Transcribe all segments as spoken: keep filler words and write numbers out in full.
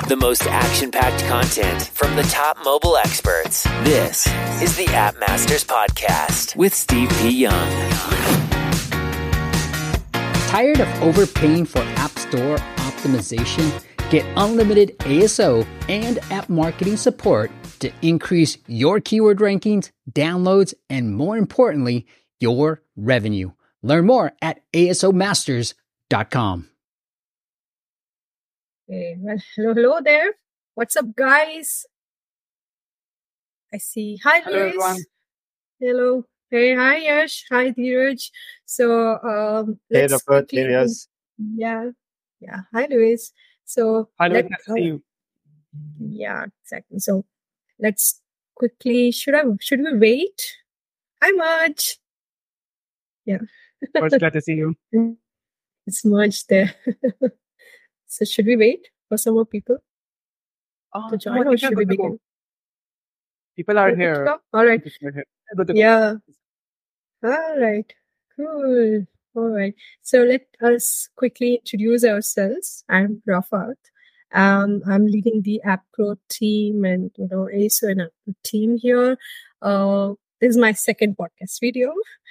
The most action-packed content from the top mobile experts. This is the App Masters Podcast with Steve P. Young. Tired of overpaying for App Store optimization? Get unlimited A S O and app marketing support to increase your keyword rankings, downloads, and more importantly, your revenue. Learn more at A S O masters dot com. Hey, well, hello, hello there. What's up, guys? I see. Hi, Hello, Luis. everyone. Hello. Hey, hi, Yash. Hi, Dheeraj. So, um, Hey, let's Rafat. quickly, Hey, Riaz. yeah, yeah. Hi, Luis. So, Hi, Louis. let, Nice to uh, see you. yeah, exactly. So, let's quickly. Should I? Should we wait? Hi, Marge. Yeah, First, glad to see you. it's Marge there. So, should we wait for some more people Oh, to no, join, I or think we're should we good to go. begin? People are Good to here. go? All right. People are here. Good to go. Yeah. All right. Cool. All right. So let us quickly introduce ourselves. I'm Rafat. Um, I'm leading the App Growth team and, you know, A S O and App Growth team here. Uh, this is my second podcast video.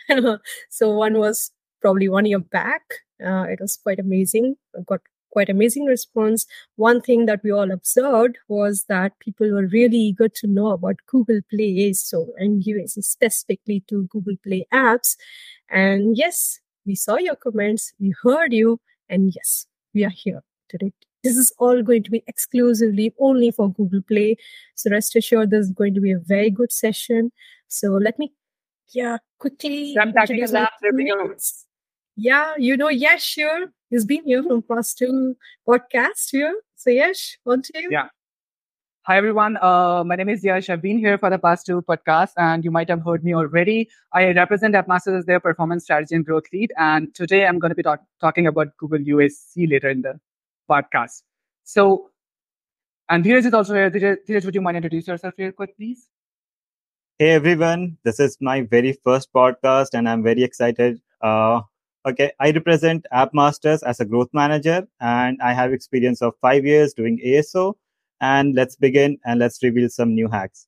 So one was probably one year back. Uh, it was quite amazing. I got quite amazing response. One thing that we all observed was that people were really eager to know about Google Play, so and U S specifically to Google Play apps. And yes, we saw your comments, we heard you, and yes, we are here today. This is all going to be exclusively only for Google Play. So rest assured, this is going to be a very good session. So let me, yeah, quickly Sam Taki introduce and Lab my review. teammates. Yeah, you know, Yash here. He's been here from past two podcasts here. So Yash, on to you. Yeah. Hi, everyone. Uh, my name is Yash. I've been here for the past two podcasts, and you might have heard me already. I represent AppMasters as their performance strategy and growth lead. And today I'm going to be talk- talking about Google U S C later in the podcast. So, and Dheeraj is also here. Dheeraj, Dheeraj, would you mind introduce yourself real quick, please? Hey, everyone. This is my very first podcast, and I'm very excited. Uh, okay, I represent AppMasters as a growth manager, and I have experience of five years doing A S O. And let's begin and let's reveal some new hacks.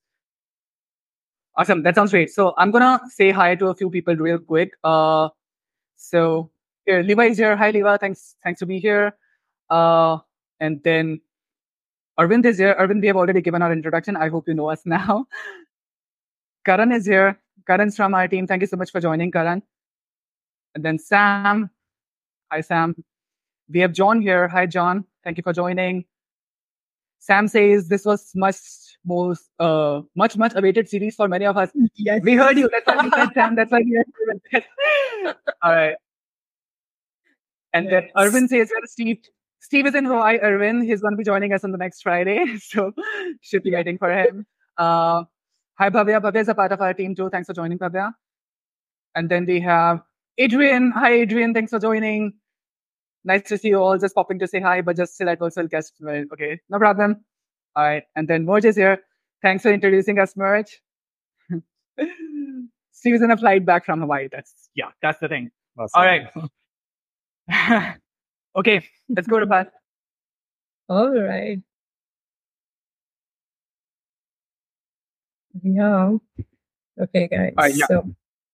Awesome. That sounds great. So I'm going to say hi to a few people real quick. Uh, so here, Levi is here. Hi, Levi. Thanks. Thanks to be here. Uh, and then Arvind is here. Arvind, we have already given our introduction. I hope you know us now. Karan is here. Karan's from our team. Thank you so much for joining, Karan. And then Sam. Hi, Sam. We have John here. Hi, John. Thank you for joining. Sam says this was much most uh much much awaited series for many of us. Yes. We heard you. That's why we said Sam. That's why we heard you. All right. And then Yes. Arvind says, well, Steve. Steve is in Hawaii. Arvind, he's going to be joining us on the next Friday, so should be waiting for him. Uh, hi, Bhavya. Bhavya is a part of our team too. Thanks for joining, Bhavya. And then we have Adrian. Hi, Adrian. Thanks for joining. Nice to see you all. Just popping to say hi, but just still I also guess. Well, okay, no problem. All right. And then Merge is here. Thanks for introducing us, Merge. Steve is on a flight back from Hawaii. That's yeah, that's the thing. Awesome. All right. Okay, let's go to Pat. All right. Yeah. Okay, guys. All right, yeah. So,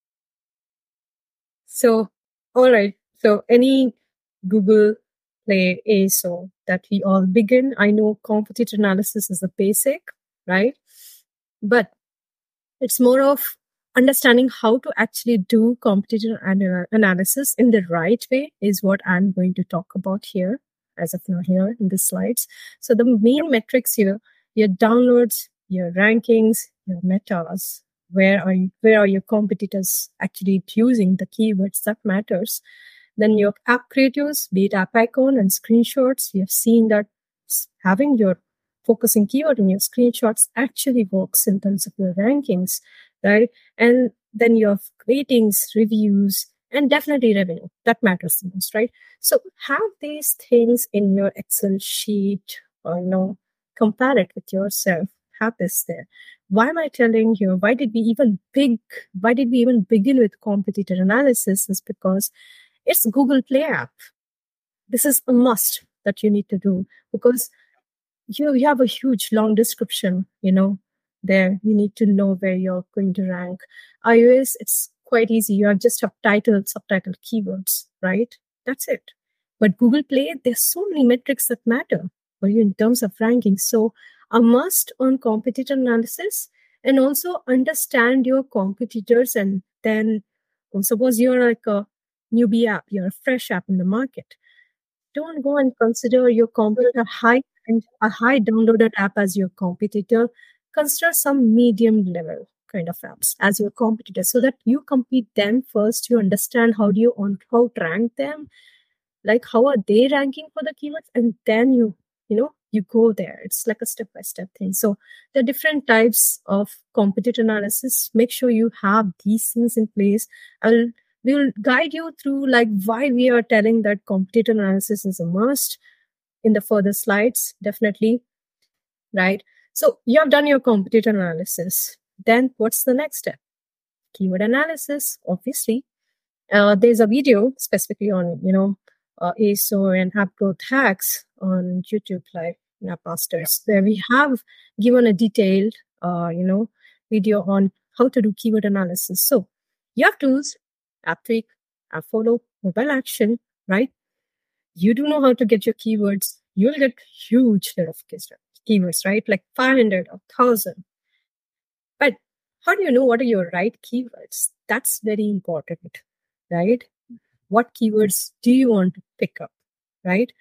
so, all right. So, any Google Play A S O that we all begin. I know competitor analysis is a basic, right? But it's more of understanding how to actually do competitor ana- analysis in the right way is what I'm going to talk about here, as of now here in the slides. So the main metrics here, your downloads, your rankings, your metas, where are you, where are your competitors actually using the keywords that matters. Then your app creatives, be it app icon and screenshots, you have seen that having your focusing keyword in your screenshots actually works in terms of your rankings, right? And then you have ratings, reviews, and definitely revenue. That matters the most, right? So have these things in your Excel sheet or, you know, compare it with yourself. Have this there. Why am I telling you? Why did we even big? Why did we even begin with competitor analysis? Is because it's Google Play app. This is a must that you need to do because you, you have a huge long description, you know, there. You need to know where you're going to rank. iOS, it's quite easy. You have just have title, subtitle, keywords, right? That's it. But Google Play, there's so many metrics that matter for you in terms of ranking. So a must on competitor analysis, and also understand your competitors. And then well, suppose you're like a newbie app, you're a fresh app in the market. Don't go and consider your competitor high and a high downloaded app as your competitor. Consider some medium level kind of apps as your competitor, so that you compete them first. You understand how do you on how to rank them, like how are they ranking for the keywords, and then you you know you go there. It's like a step by step thing. So there are different types of competitor analysis. Make sure you have these things in place. I'll we'll guide you through like why we are telling that competitor analysis is a must in the further slides, definitely, right? So you have done your competitor analysis. Then what's the next step? Keyword analysis, obviously. Uh, there's a video specifically on, you know, uh, A S O and app growth hacks on YouTube Live in App Masters, where we have given a detailed, uh, you know, video on how to do keyword analysis. So you have tools, AppTweak, AppFollow, Mobile Action, right? You do know how to get your keywords. You'll get huge lot of keywords, right? Like five hundred or one thousand. But how do you know what are your right keywords? That's very important, right? What keywords do you want to pick up, right?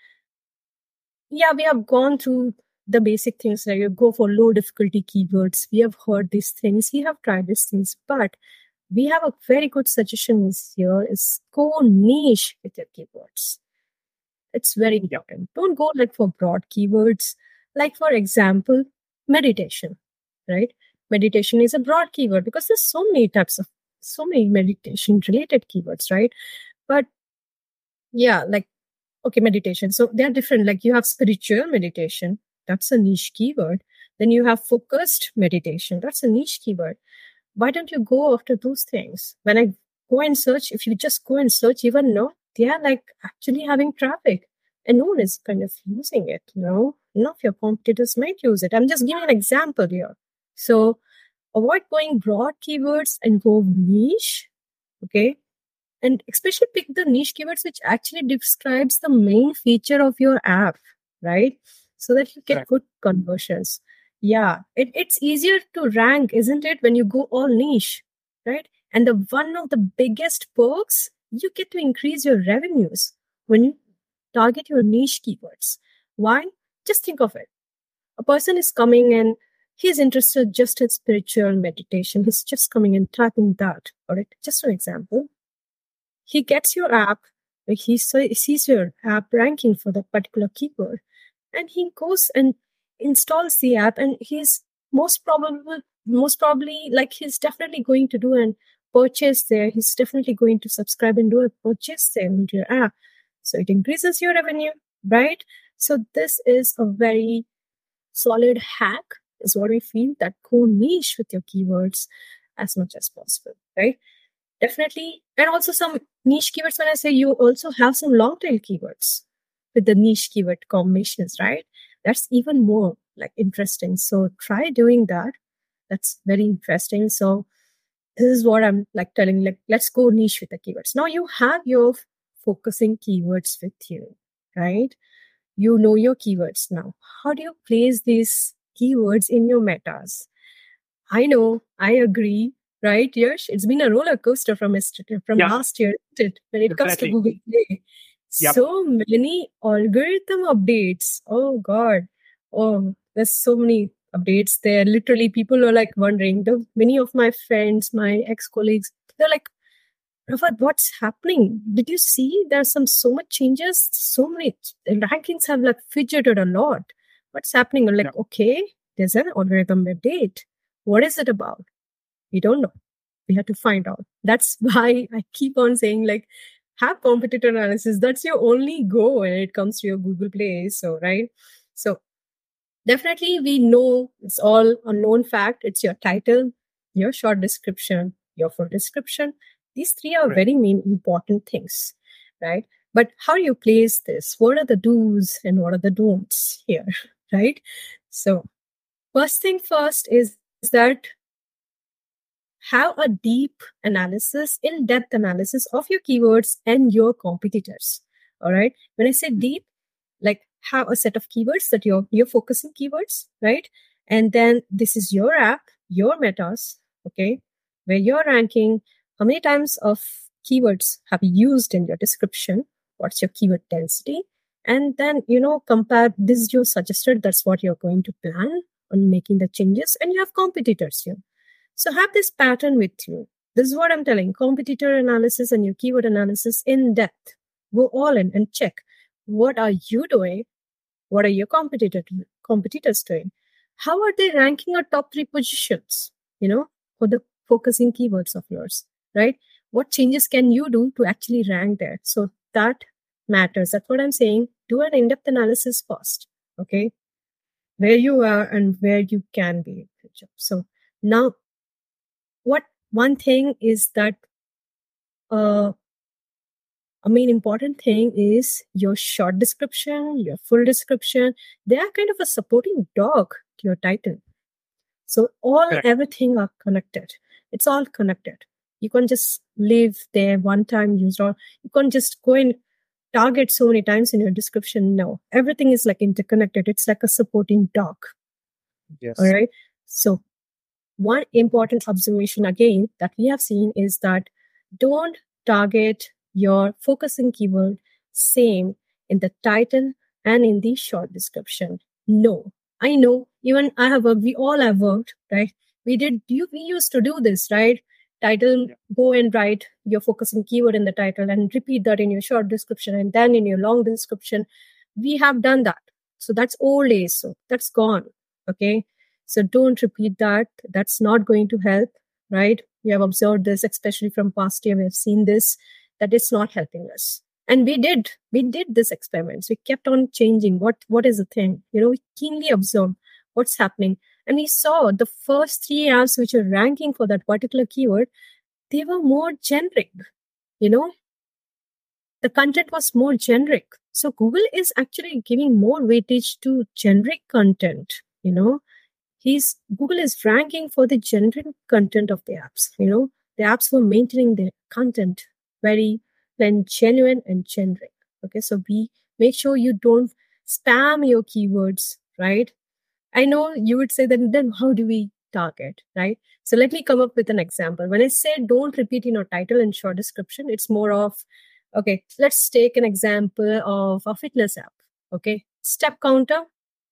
Yeah, we have gone through the basic things, like you go for low difficulty keywords. We have heard these things. We have tried these things, but we have a very good suggestion here is go niche with your keywords. It's very important. Don't go like for broad keywords. Like for example, meditation, right? Meditation is a broad keyword because there's so many types of, so many meditation related keywords, right? But yeah, like, okay, meditation. So they're different. Like you have spiritual meditation. That's a niche keyword. Then you have focused meditation. That's a niche keyword. Why don't you go after those things? When I go and search, if you just go and search, even no, they are like actually having traffic and no one is kind of using it. You know, none of your competitors might use it. I'm just giving an example here. So avoid going broad keywords and go niche. Okay. And especially pick the niche keywords which actually describes the main feature of your app, right? So that you get right. good conversions. Yeah, it, it's easier to rank, isn't it, when you go all niche, right? And the one of the biggest perks, you get to increase your revenues when you target your niche keywords. Why? Just think of it. A person is coming and he's interested just in spiritual meditation. He's just coming and typing that. All right, just an example. He gets your app, he sees your app ranking for that particular keyword, and he goes and installs the app, and he's most probably, most probably, like he's definitely going to do a purchase there. He's definitely going to subscribe and do a purchase there into your app. So it increases your revenue, right? So this is a very solid hack, is what we feel, that go niche with your keywords as much as possible, right? Definitely. And also some niche keywords. When I say you also have some long tail keywords with the niche keyword combinations, right? That's even more like interesting. So try doing that. That's very interesting. So this is what I'm like telling, like, let's go niche with the keywords. Now you have your focusing keywords with you, right? You know your keywords now. How do you place these keywords in your metas? I know, I agree. Right, Yash? It's been a roller coaster from from yeah. last year when it comes to Google Play. Yep. So many algorithm updates. Oh God. Oh, there's so many updates there. Literally, people are like wondering. The many of my friends, my ex-colleagues, they're like, Rafat, what's happening? Did you see there's some so much changes? So many rankings have like fidgeted a lot. What's happening? I'm like, yeah. okay, there's an algorithm update. What is it about? We don't know. We have to find out. That's why I keep on saying, like, have competitor analysis. That's your only go when it comes to your Google Play. So, right? So, definitely we know it's all a known fact. It's your title, your short description, your full description. These three are right. very main important things, right? But how do you place this? What are the do's and what are the don'ts here, right? So first thing first is, is that have a deep analysis, in-depth analysis of your keywords and your competitors. All right. When I say deep, like have a set of keywords that you're you're focusing keywords, right? And then this is your app, your metas, okay, where you're ranking, how many times of keywords have you used in your description, what's your keyword density, and then, you know, compare this is your suggested, that's what you're going to plan on making the changes, and you have competitors here. So have this pattern with you. This is what I'm telling, competitor analysis and your keyword analysis in depth. Go all in and check. What are you doing? What are your competitor, competitors doing? How are they ranking our top three positions, you know, for the focusing keywords of yours, right? What changes can you do to actually rank there? So that matters. That's what I'm saying. Do an in-depth analysis first, okay? Where you are and where you can be. So now, what one thing is that uh, a main important thing is your short description, your full description. They are kind of a supporting dog to your title. So all, Correct. everything are connected. It's all connected. You can't just leave there one time use, or you can't just go and target so many times in your description. No, everything is like interconnected. It's like a supporting dog. Yes. All right. So one important observation again that we have seen is that don't target your focusing keyword same in the title and in the short description. No, I know, even I have worked, we all have worked, right? We did, you, we used to do this, right? Title, yeah. Go and write your focusing keyword in the title and repeat that in your short description and then in your long description. We have done that. So that's old days. So that's gone. Okay. So don't repeat that. That's not going to help, right? We have observed this, especially from past year. We have seen this, that it's not helping us. And we did, we did this experiments. We kept on changing. What, what is the thing? You know, we keenly observed what's happening. And we saw the first three apps which are ranking for that particular keyword, they were more generic, you know, the content was more generic. So Google is actually giving more weightage to generic content, you know. He's Google is ranking for the generic content of the apps. You know, the apps were maintaining their content very plain, genuine and generic. Okay, so we make sure you don't spam your keywords, right? I know you would say that then how do we target, right? So let me come up with an example. When I say don't repeat in your title and short description, it's more of, okay, let's take an example of a fitness app. Okay, step counter.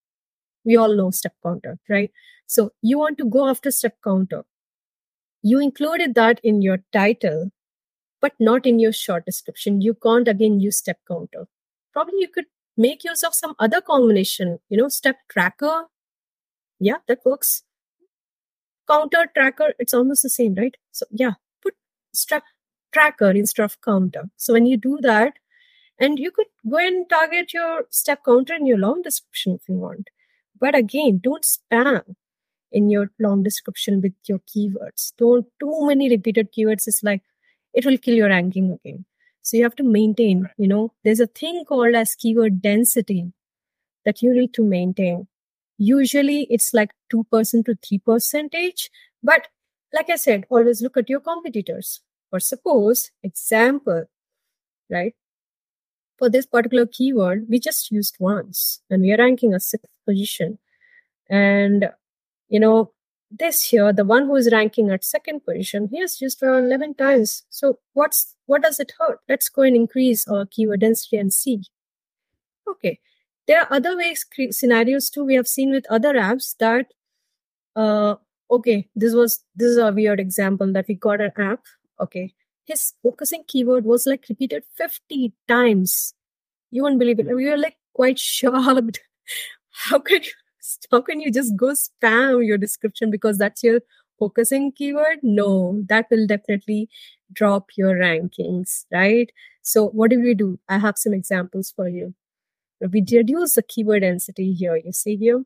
We all know step counter, right? So you want to go after step counter. You included that in your title, but not in your short description. You can't again use step counter. Probably you could make use of some other combination, you know, step tracker. Yeah, that works. Counter tracker, it's almost the same, right? So yeah, put step tracker instead of counter. So when you do that, and you could go and target your step counter in your long description if you want. But again, don't spam in your long description with your keywords. Don't too many repeated keywords. It's like, it will kill your ranking again. So you have to maintain, you know, there's a thing called as keyword density that you need to maintain. Usually it's like two percent to three percent. But like I said, always look at your competitors. Or suppose, example, right? For this particular keyword, we just used once and we are ranking a sixth position. And, you know, this here, the one who is ranking at second position, he has used around eleven times. So what's what does it hurt? Let's go and increase our keyword density and see. Okay. There are other ways, scenarios too. We have seen with other apps that, uh, okay, this was, this is a weird example that we got an app. Okay. His focusing keyword was like repeated fifty times. You won't believe it. We were like quite shocked. How can you, how can you just go spam your description because that's your focusing keyword? No, that will definitely drop your rankings, right? So what do we do? I have some examples for you. We reduce the keyword density here. You see here?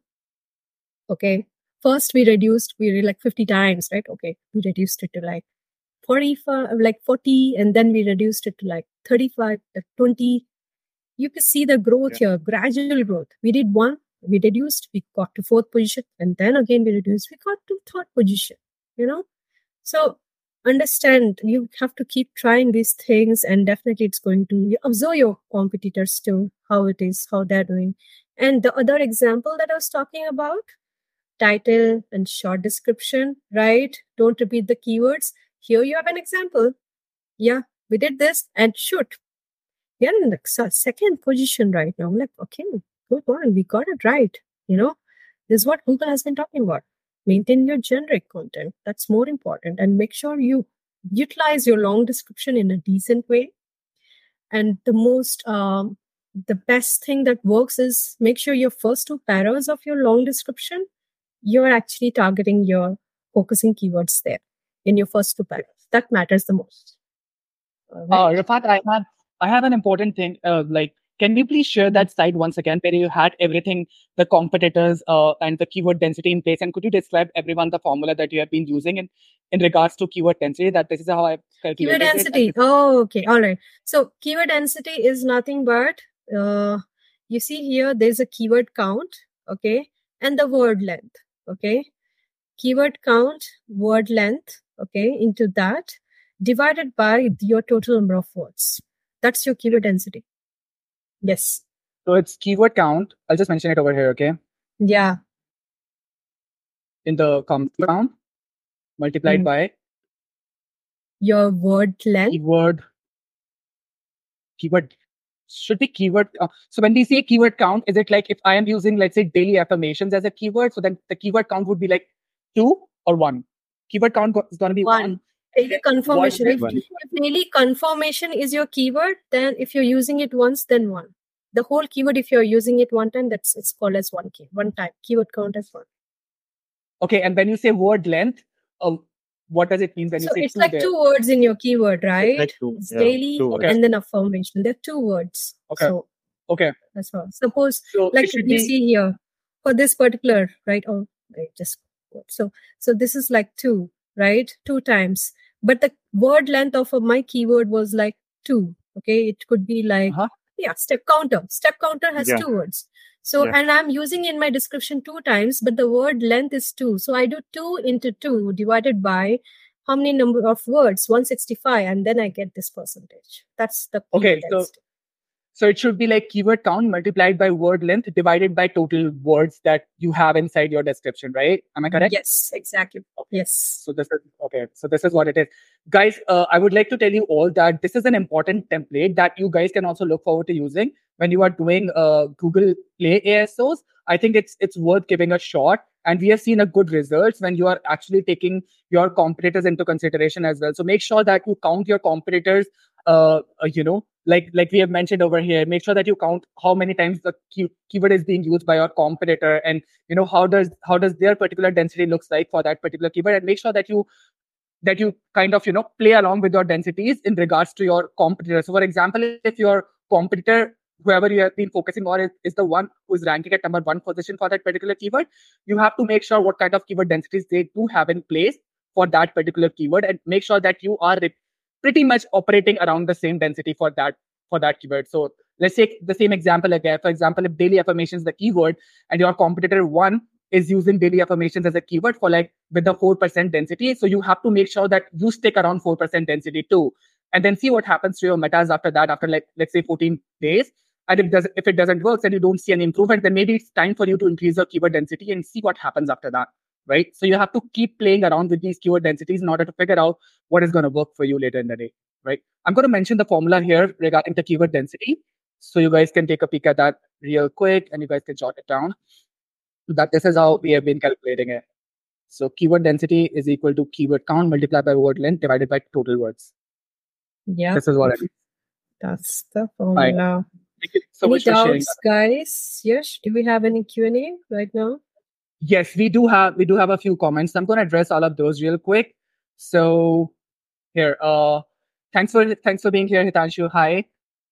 Okay. First we reduced, we did like fifty times, right? Okay. We reduced it to like forty-five, like forty, and then we reduced it to like thirty-five, twenty. You can see the growth yeah. here, gradual growth. We did one, We reduced, we got to fourth position, and then again we reduced, we got to third position, you know? So understand, you have to keep trying these things, and definitely it's going to, you observe your competitors too, how it is, how they're doing. And the other example that I was talking about, title and short description, right? Don't repeat the keywords. Here you have an example. Yeah, we did this, and shoot, we are in the second position right now. I'm like, okay, good one, we got it right. You know, this is what Google has been talking about. Maintain your generic content. That's more important. And make sure you utilize your long description in a decent way. And the most, um, the best thing that works is make sure your first two paras of your long description, you're actually targeting your focusing keywords there in your first two paras. That matters the most. All right. Uh, Rafat, I have, I have an important thing. Uh, like, can you please share that slide once again where you had everything, the competitors uh, and the keyword density in place? And could you describe everyone the formula that you have been using in, in regards to keyword density? That this is how I calculated keyword density. It. Oh, okay. All right. So keyword density is nothing but, uh, you see here, there's a keyword count, okay, and the word length, okay. Keyword count, word length, okay, into that, divided by your total number of words. That's your keyword density. Yes. So it's keyword count. I'll just mention it over here, okay? Yeah. In the count multiplied mm. by your word length. Keyword. Keyword should be keyword. Uh, so when we say keyword count, is it like if I am using, let's say, daily affirmations as a keyword, so then the keyword count would be like two or one? Keyword count is going to be one. one. Daily confirmation. If, if daily confirmation is your keyword, then if you're using it once, then one. The whole keyword, if you're using it one time, that's it's called as one key, one time. Keyword count as one. Okay, and when you say word length, uh, what does it mean when so you say it's two like there? two words in your keyword, right? It's, like two, it's yeah, daily two okay. and then affirmation. There are two words. Okay. So okay. That's all. Suppose, so like you be... see here, for this particular, right? Oh, wait, just so so this is like two, right? Two times. But the word length of my keyword was like two. Okay, it could be like uh-huh. yeah, step counter. Step counter has yeah. two words. So yeah. and I'm using in my description two times, but the word length is two. So I do two into two divided by how many number of words? one sixty-five, and then I get this percentage. That's the okay. So. So it should be like keyword count multiplied by word length divided by total words that you have inside your description, right? Am I correct? Yes, exactly. Okay. Yes. So this is okay. So this is what it is. Guys, uh, I would like to tell you all that this is an important template that you guys can also look forward to using when you are doing uh, Google Play A S Os. I think it's it's worth giving a shot. And we have seen a good results when you are actually taking your competitors into consideration as well. So make sure that you count your competitors, uh, uh you know, like like we have mentioned over here. Make sure that you count how many times the key, keyword is being used by your competitor, and you know how does how does their particular density looks like for that particular keyword, and make sure that you that you kind of you know play along with your densities in regards to your competitor. So for example, if your competitor, whoever you have been focusing on, is, is the one who is ranking at number one position for that particular keyword, you have to make sure what kind of keyword densities they do have in place for that particular keyword, and make sure that you are pretty much operating around the same density for that for that keyword. So let's take the same example again. For example, if daily affirmations is the keyword and your competitor one is using daily affirmations as a keyword for like with the four percent density, so you have to make sure that you stick around four percent density too, and then see what happens to your metas after that, after like let's say fourteen days. And if does if it doesn't work and you don't see any improvement, then maybe it's time for you to increase your keyword density and see what happens after that. Right? So you have to keep playing around with these keyword densities in order to figure out what is going to work for you later in the day. Right? I'm going to mention the formula here regarding the keyword density, so you guys can take a peek at that real quick and you guys can jot it down. That this is how we have been calculating it. So keyword density is equal to keyword count multiplied by word length divided by total words. Yeah. This is what it is. That's the formula. Right. Thank you so any much for doubts, guys? Yes. Do we have any Q and A right now? Yes, we do have we do have a few comments. I'm going to address all of those real quick. So here, uh, thanks for thanks for being here, Hitanshu. Hi.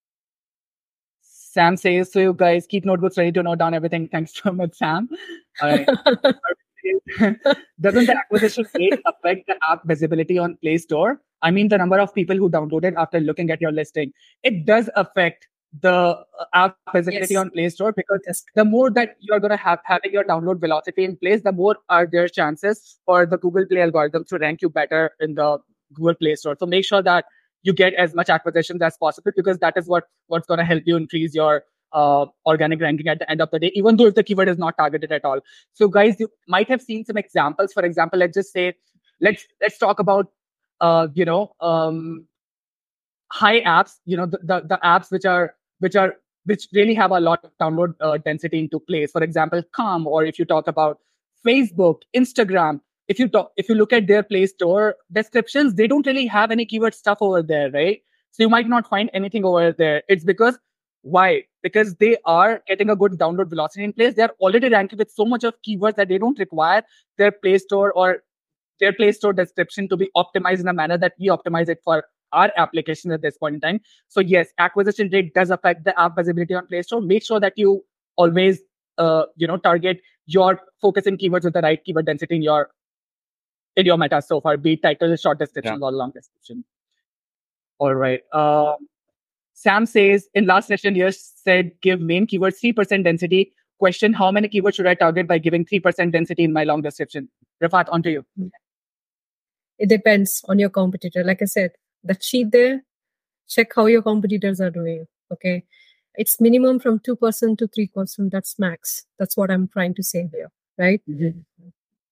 Sam says, so you guys keep notebooks ready to note down everything. Thanks so much, Sam. All right. Doesn't the acquisition rate affect the app visibility on Play Store? I mean, the number of people who downloaded after looking at your listing. It does affect the app visibility Yes. on Play Store, because the more that you're going to have having your download velocity in place, the more are there chances for the Google Play algorithm to rank you better in the Google Play Store. So make sure that you get as much acquisitions as possible, because that is what what's going to help you increase your uh, organic ranking at the end of the day, even though if the keyword is not targeted at all. So guys, you might have seen some examples. For example, let's just say let's let's talk about uh, you know um, high apps, you know the, the the apps which are which are which really have a lot of download uh, density into place. For example, Calm, or if you talk about Facebook, Instagram, if you talk if you look at their Play Store descriptions, they don't really have any keyword stuff over there, right? So you might not find anything over there. It's because why? Because they are getting a good download velocity in place. They are already ranking with so much of keywords that they don't require their Play Store or their Play Store description to be optimized in a manner that we optimize it for our application at this point in time. So yes, acquisition rate does affect the app visibility on Play Store. Make sure that you always, uh, you know, target your focusing keywords with the right keyword density in your in your meta so far, be it title, short description, Yeah. or long description. All right. Uh, Sam says in last session, you said give main keywords three percent density. Question: how many keywords should I target by giving three percent density in my long description? Rafat, on to you. It depends on your competitor. Like I said, the sheet there, check how your competitors are doing. Okay. It's minimum from two percent to three percent. That's max. That's what I'm trying to say here. Right. Mm-hmm.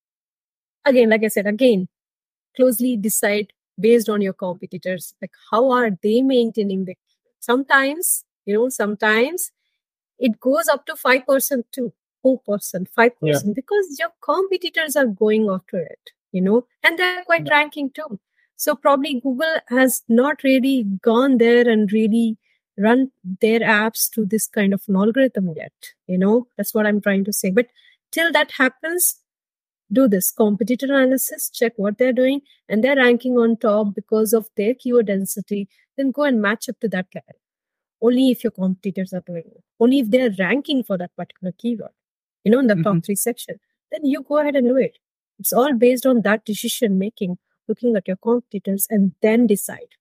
Again, like I said, again, closely decide based on your competitors. Like how are they maintaining the, sometimes, you know, sometimes it goes up to five percent to four percent, five percent, yeah, because your competitors are going after it, you know, and they're quite yeah. ranking too. So probably Google has not really gone there and really run their apps to this kind of an algorithm yet, you know, that's what I'm trying to say. But till that happens, do this competitor analysis, check what they're doing, and they're ranking on top because of their keyword density, then go and match up to that guy. Only if your competitors are doing it. Only if they're ranking for that particular keyword, you know, in the mm-hmm. top three section, then you go ahead and do it. It's all based on that decision making, looking at your competitors and then decide.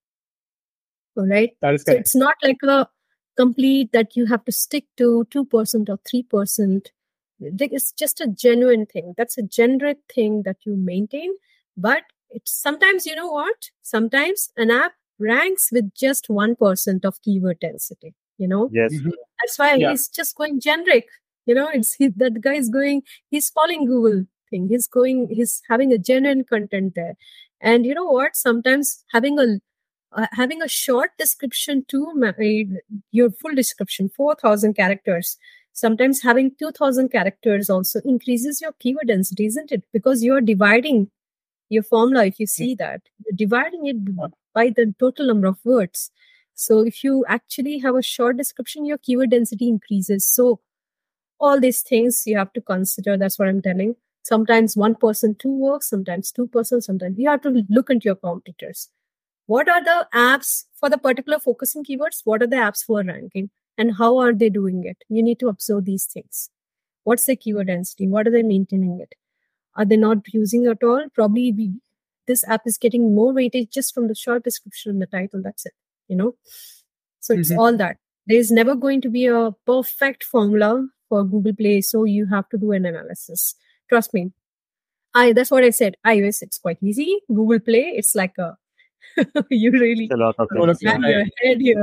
All right. That is so it's not like a complete that you have to stick to two percent or three percent. It's just a genuine thing. That's a generic thing that you maintain. But it's sometimes, you know what? Sometimes an app ranks with just one percent of keyword density, you know? Yes. Mm-hmm. That's why yeah. he's just going generic. You know, it's he, that guy is going, he's following Google thing. He's going, he's having a genuine content there. And you know what? Sometimes having a uh, having a short description too, your full description, four thousand characters. Sometimes having two thousand characters also increases your keyword density, isn't it? Because you're dividing your formula. If you see that, you're dividing it by the total number of words. So if you actually have a short description, your keyword density increases. So all these things you have to consider. That's what I'm telling. Sometimes one percent two works, sometimes two percent, sometimes you have to look into your competitors. What are the apps for the particular focusing keywords? What are the apps for ranking? And how are they doing it? You need to observe these things. What's the keyword density? What are they maintaining it? Are they not using it at all? Probably we, this app is getting more weightage just from the short description and the title. That's it, you know? So it's mm-hmm. all that. There is never going to be a perfect formula for Google Play. So you have to do an analysis. Trust me. I, that's what I said. iOS, it's quite easy. Google Play, it's like a, you really a lot of things, yeah. your head here.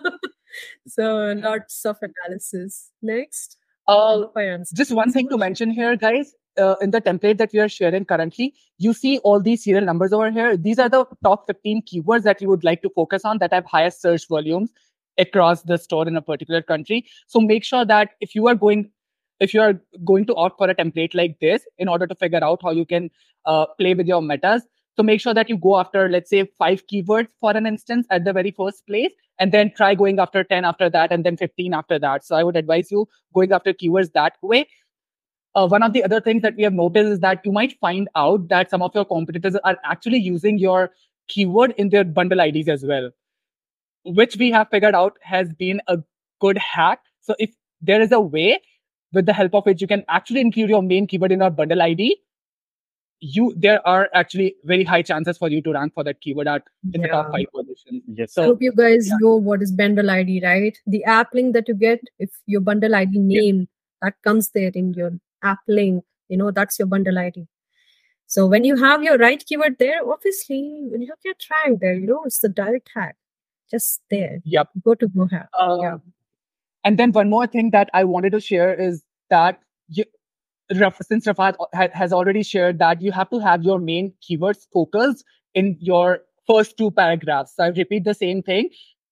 So lots of analysis. Next. Uh, just one thing to mention here, guys. Uh, in the template that we are sharing currently, you see all these serial numbers over here. These are the top fifteen keywords that you would like to focus on that have highest search volumes across the store in a particular country. So make sure that if you are going, if you are going to opt for a template like this in order to figure out how you can uh, play with your metas, so make sure that you go after, let's say, five keywords for an instance at the very first place, and then try going after ten after that, and then fifteen after that. So I would advise you going after keywords that way. Uh, one of the other things that we have noticed is that you might find out that some of your competitors are actually using your keyword in their bundle I Ds as well, which we have figured out has been a good hack. So if there is a way with the help of which you can actually include your main keyword in our bundle I D, you there are actually very high chances for you to rank for that keyword at in the top Yeah. five positions. Yes. I So hope you guys yeah. know what is bundle I D, right? The app link that you get, if your bundle I D name that comes there in your app link, you know, that's your bundle I D. So when you have your right keyword there, obviously you get rank there, you know, it's the direct tag. Just there. Yep. Go to Go Have. Uh, Yeah. And then one more thing that I wanted to share is that you, Raf- since Rafat ha- has already shared that you have to have your main keywords focused in your first two paragraphs. So I repeat the same thing.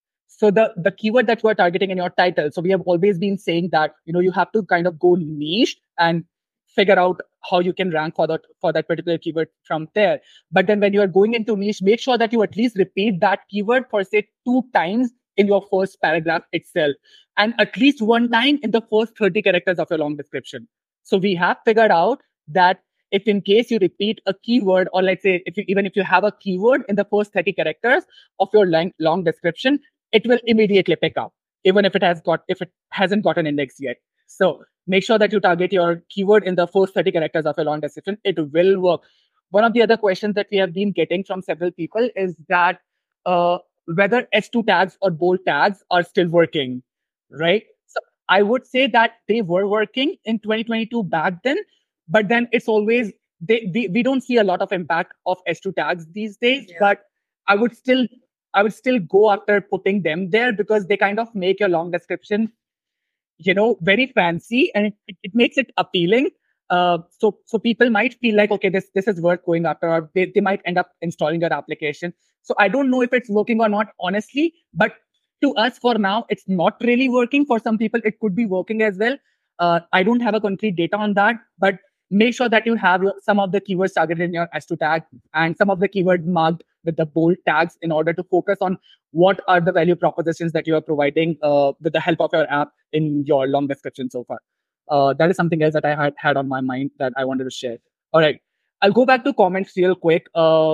So the, the keyword that you are targeting in your title. So we have always been saying that, you know, you have to kind of go niche and figure out how you can rank for that for that particular keyword from there. But then when you are going into niche, make sure that you at least repeat that keyword for say two times in your first paragraph itself, and at least one time in the first thirty characters of your long description. So we have figured out that if in case you repeat a keyword, or let's say if you, even if you have a keyword in the first thirty characters of your long, long description, it will immediately pick up, even if it has got if it hasn't got an index yet. So make sure that you target your keyword in the first thirty characters of your long description. It will work. One of the other questions that we have been getting from several people is that uh, whether S two tags or bold tags are still working, right? So I would say that they were working in twenty twenty-two back then, but then it's always they we, we don't see a lot of impact of S two tags these days. Yeah. But I would still I would still go after putting them there because they kind of make your long description, you know, very fancy, and it, it makes it appealing. Uh, so so people might feel like, okay, this this is worth going after, or they, they might end up installing your application. So I don't know if it's working or not, honestly, but to us for now, it's not really working. For some people, it could be working as well. Uh, I don't have a concrete data on that, but make sure that you have your, some of the keywords targeted in your S two tag and some of the keywords marked with the bold tags in order to focus on what are the value propositions that you are providing uh, with the help of your app in your long description so far. Uh, that is something else that I had had on my mind that I wanted to share. All right. I'll go back to comments real quick. Uh,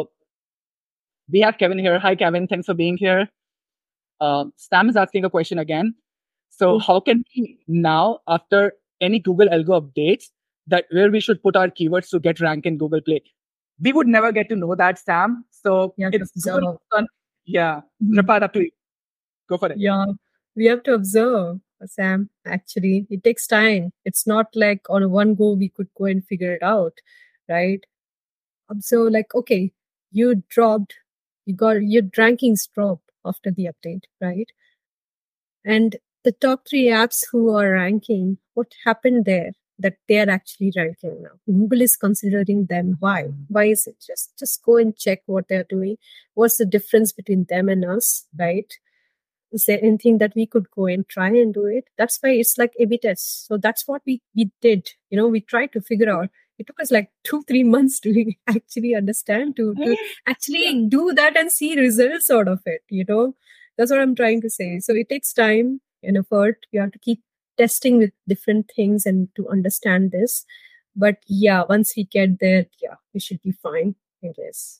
we have Kevin here. Hi, Kevin. Thanks for being here. Uh, Sam is asking a question again. So how can we now, after any Google algo updates, that where we should put our keywords to get rank in Google Play? We would never get to know that, Sam. So You have to it's observe. Google on- yeah. Rapat, up to you. Go for it. Yeah, we have to observe, Sam. Actually, it takes time. It's not like on a one go we could go and figure it out, right? Um, So, like, okay, you dropped, you got your rankings dropped after the update, right? And the top three apps who are ranking, what happened there that they're actually ranking now? Google is considering them. Why? Why is it? Just just go and check what they're doing. What's the difference between them and us, right? Is there anything that we could go and try and do it? That's why it's like A B tests. So that's what we, we did. You know, we tried to figure out. It took us like two, three months to actually understand, to, to actually do that and see results out of it. You know, that's what I'm trying to say. So it takes time and effort. You have to keep testing with different things and to understand this. But yeah, once we get there, yeah, we should be fine, I guess.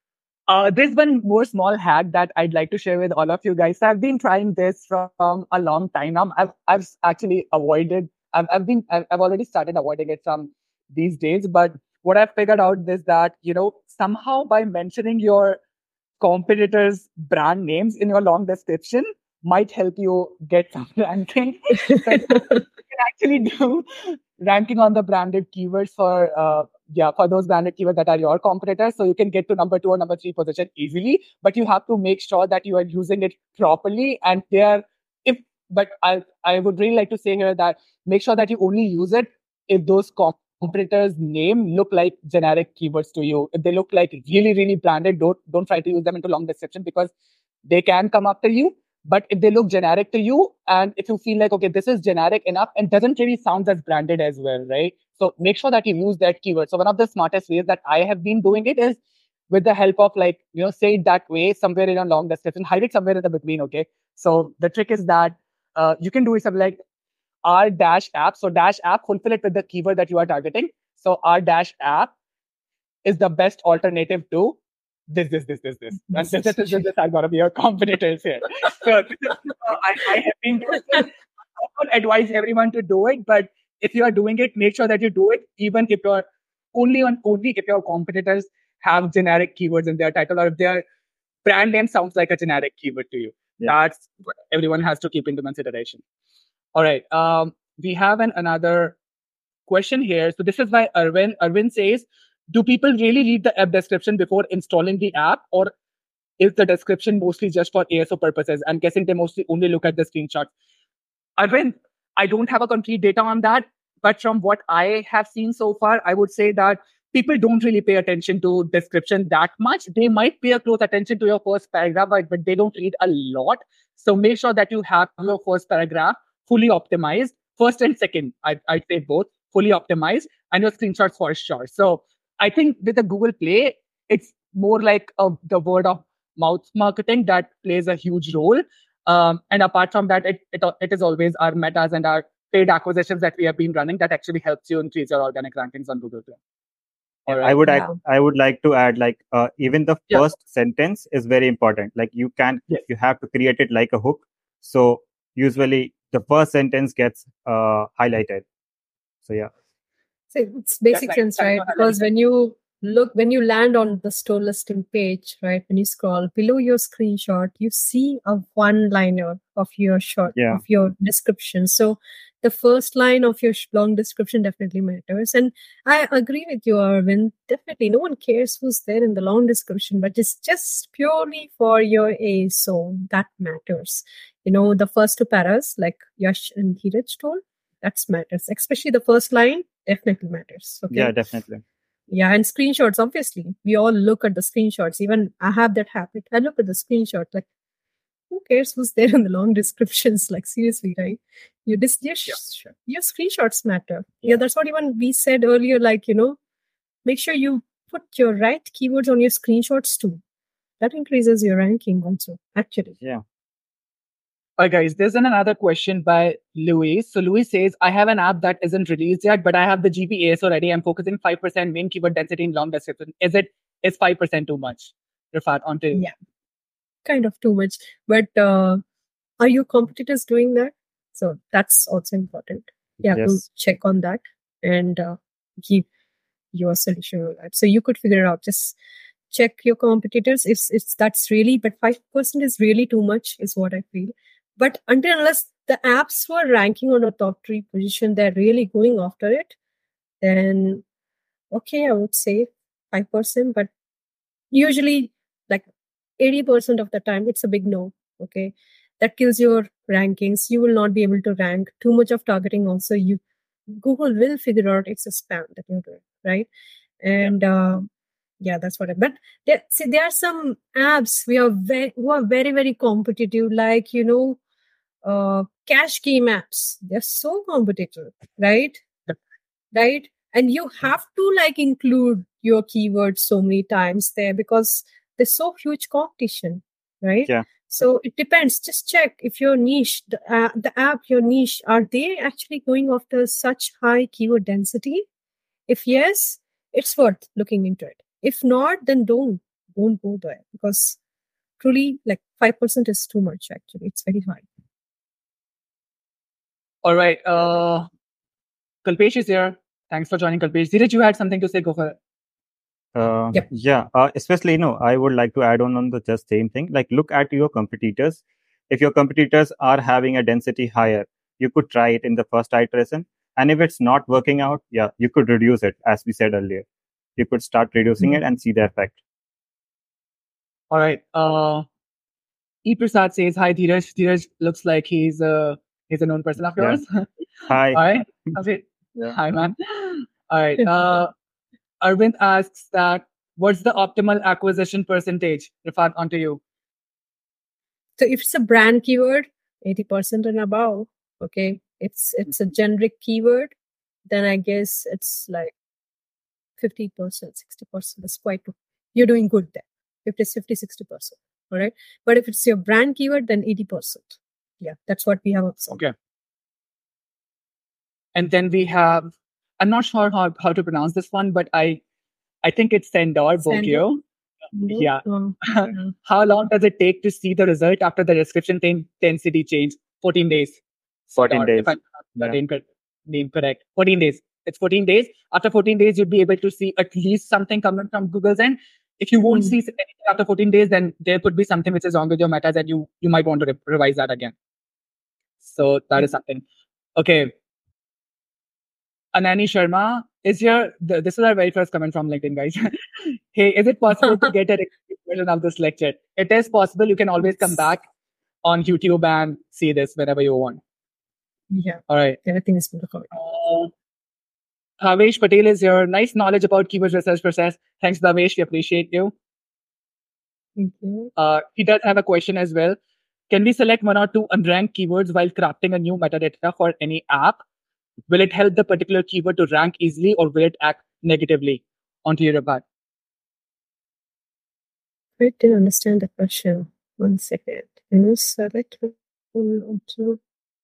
Uh, there's one more small hack that I'd like to share with all of you guys. So I've been trying this from a long time now. I've I've actually avoided. I've I've been I've I've already started avoiding it from these days. But what I've figured out is that, you know, somehow by mentioning your competitors' brand names in your long description might help you get some ranking. So you can actually do ranking on the branded keywords for uh, yeah for those branded keywords that are your competitors, so you can get to number two or number three position easily. But you have to make sure that you are using it properly, and they are if but I I would really like to say here that make sure that you only use it if those competitors' name look like generic keywords to you. If they look like really really branded, don't don't try to use them into long description because they can come after you. But if they look generic to you, and if you feel like, okay, this is generic enough and doesn't really sound as branded as well, right? So make sure that you use that keyword. So one of the smartest ways that I have been doing it is with the help of, like, you know, say it that way somewhere in a long description, hide it somewhere in the between, okay? So the trick is that uh, you can do it something like our dash app. So dash app, fulfill it with the keyword that you are targeting. So our dash app is the best alternative to this, this, this, this, this. And this, this, this, this, this are going to be your competitors here. So uh, I, I have been doing it. I don't advise everyone to do it, but if you are doing it, make sure that you do it, even if you're only on only if your competitors have generic keywords in their title, or if their brand name sounds like a generic keyword to you. Yeah. That's what everyone has to keep into consideration. All right. Um, we have an another question here. So this is by Arvind. Arvind says, do people really read the app description before installing the app, or is the description mostly just for A S O purposes? I'm guessing they mostly only look at the screenshots. Arvind, I don't have a complete data on that, but from what I have seen so far, I would say that people don't really pay attention to description that much. They might pay a close attention to your first paragraph, but, but they don't read a lot. So make sure that you have your first paragraph fully optimized, first and second, I, I'd say both, fully optimized, and your screenshots for sure. So I think with the Google Play, it's more like a, the word of mouth marketing that plays a huge role. Um, and apart from that, it, it it is always our metas and our paid acquisitions that we have been running that actually helps you increase your organic rankings on Google Play. Yeah, Alright. I would Yeah. add, I would like to add like uh, even the Yeah. first sentence is very important. Like you can Yes. you have to create it like a hook. So usually the first sentence gets uh, highlighted. So yeah. So it's basic right. sense, Thanks right? for highlighting Because that. when you look, when you land on the store listing page, right, when you scroll below your screenshot, you see a one-liner of your short, Yeah. of your description. So the first line of your sh- long description definitely matters. And I agree with you, Arvind. Definitely, no one cares who's there in the long description, but it's just purely for your A S O that matters. You know, the first two paras, like Yash and Dheeraj told, that matters. Especially the first line definitely matters. Okay. Yeah, definitely. Yeah, and screenshots, obviously. We all look at the screenshots. Even I have that habit. I look at the screenshot, like, who cares who's there in the long descriptions? Like, seriously, right? You dis- your, sh- your screenshots matter. Yeah. yeah, that's what even we said earlier. Like, you know, make sure you put your right keywords on your screenshots too. That increases your ranking also, actually. Yeah. All right, guys, there's an another question by Louis. So Louis says, I have an app that isn't released yet, but I have the G P A S already. I'm focusing five percent main keyword density in long description. Is it, is five percent too much? Rifat, on to you. Yeah, kind of too much. But uh, are your competitors doing that? So that's also important. Yeah, Yes. go check on that and uh, give your solution on that. So you could figure it out. Just check your competitors. If it's that's really, but five percent is really too much, is what I feel. But until unless the apps were ranking on a top three position, they're really going after it, then okay, I would say five percent. But usually, like eighty percent of the time, it's a big no. Okay, that kills your rankings. You will not be able to rank. Too much of targeting also, you Google will figure out it's a spam that you're doing, right? And yeah, uh, yeah that's what I. But there, see, there are some apps we are very who are very very competitive, like you know, uh, cash game apps. They're so competitive, right? Right, and you have to like include your keywords so many times there because there's so huge competition, right? Yeah. So it depends. Just check if your niche, the, uh, the app, your niche, are they actually going after such high keyword density? If yes, it's worth looking into it. If not, then don't don't go there because truly, like five percent is too much. Actually, it's very high. All right. Uh, Kalpesh is here. Thanks for joining, Kalpesh. Dheeraj, you had something to say? Go for it. Uh, Yep. Yeah, uh, especially, you know, I would like to add on on the just same thing. Like, look at your competitors. If your competitors are having a density higher, you could try it in the first iteration. And if it's not working out, yeah, you could reduce it, as we said earlier. You could start reducing it and see the effect. All right. Uh, E. Prasad says, hi, Dheeraj. Dheeraj looks like he's a, he's a known person of Yeah. yours. Hi. All right. Okay. Yeah. Hi, man. All right. Uh, Arvind asks that, what's the optimal acquisition percentage? Rifat, onto you. So if it's a brand keyword, eighty percent and above, okay. It's it's a generic keyword, then I guess it's like fifty percent, sixty percent. That's quite, you're doing good there. If it's fifty, sixty percent, all right. But if it's your brand keyword, then eighty percent. Yeah, that's what we have observed. Okay. And then we have, I'm not sure how, how to pronounce this one, but I I think it's Sendor Bogio. Yeah. Um, How long does it take to see the result after the description ten- density change? fourteen days. fourteen Sendor, days. If I'm Yeah. name, cor- name correct. fourteen days. it's fourteen days. After fourteen days, you'd be able to see at least something coming from Google's end. If you won't Mm. see anything after fourteen days, then there could be something which is wrong with your metas, and you you might want to re- revise that again. So that is something. Okay. Anani Sharma is here. Th- This is our very first comment from LinkedIn, guys. Hey, is it possible to get a recorded version of this lecture? It is possible. You can always come back on YouTube and see this whenever you want. Yeah, All right. everything is recorded. Uh, Bhavesh Patel is here. Nice knowledge about keyword research process. Thanks, Bhavesh. We appreciate you. Okay. Uh, he does have a question as well. Can we select one or two unranked keywords while crafting a new metadata for any app? Will it help the particular keyword to rank easily, or will it act negatively onto your app? I didn't understand the question. One second. Can you select one or two?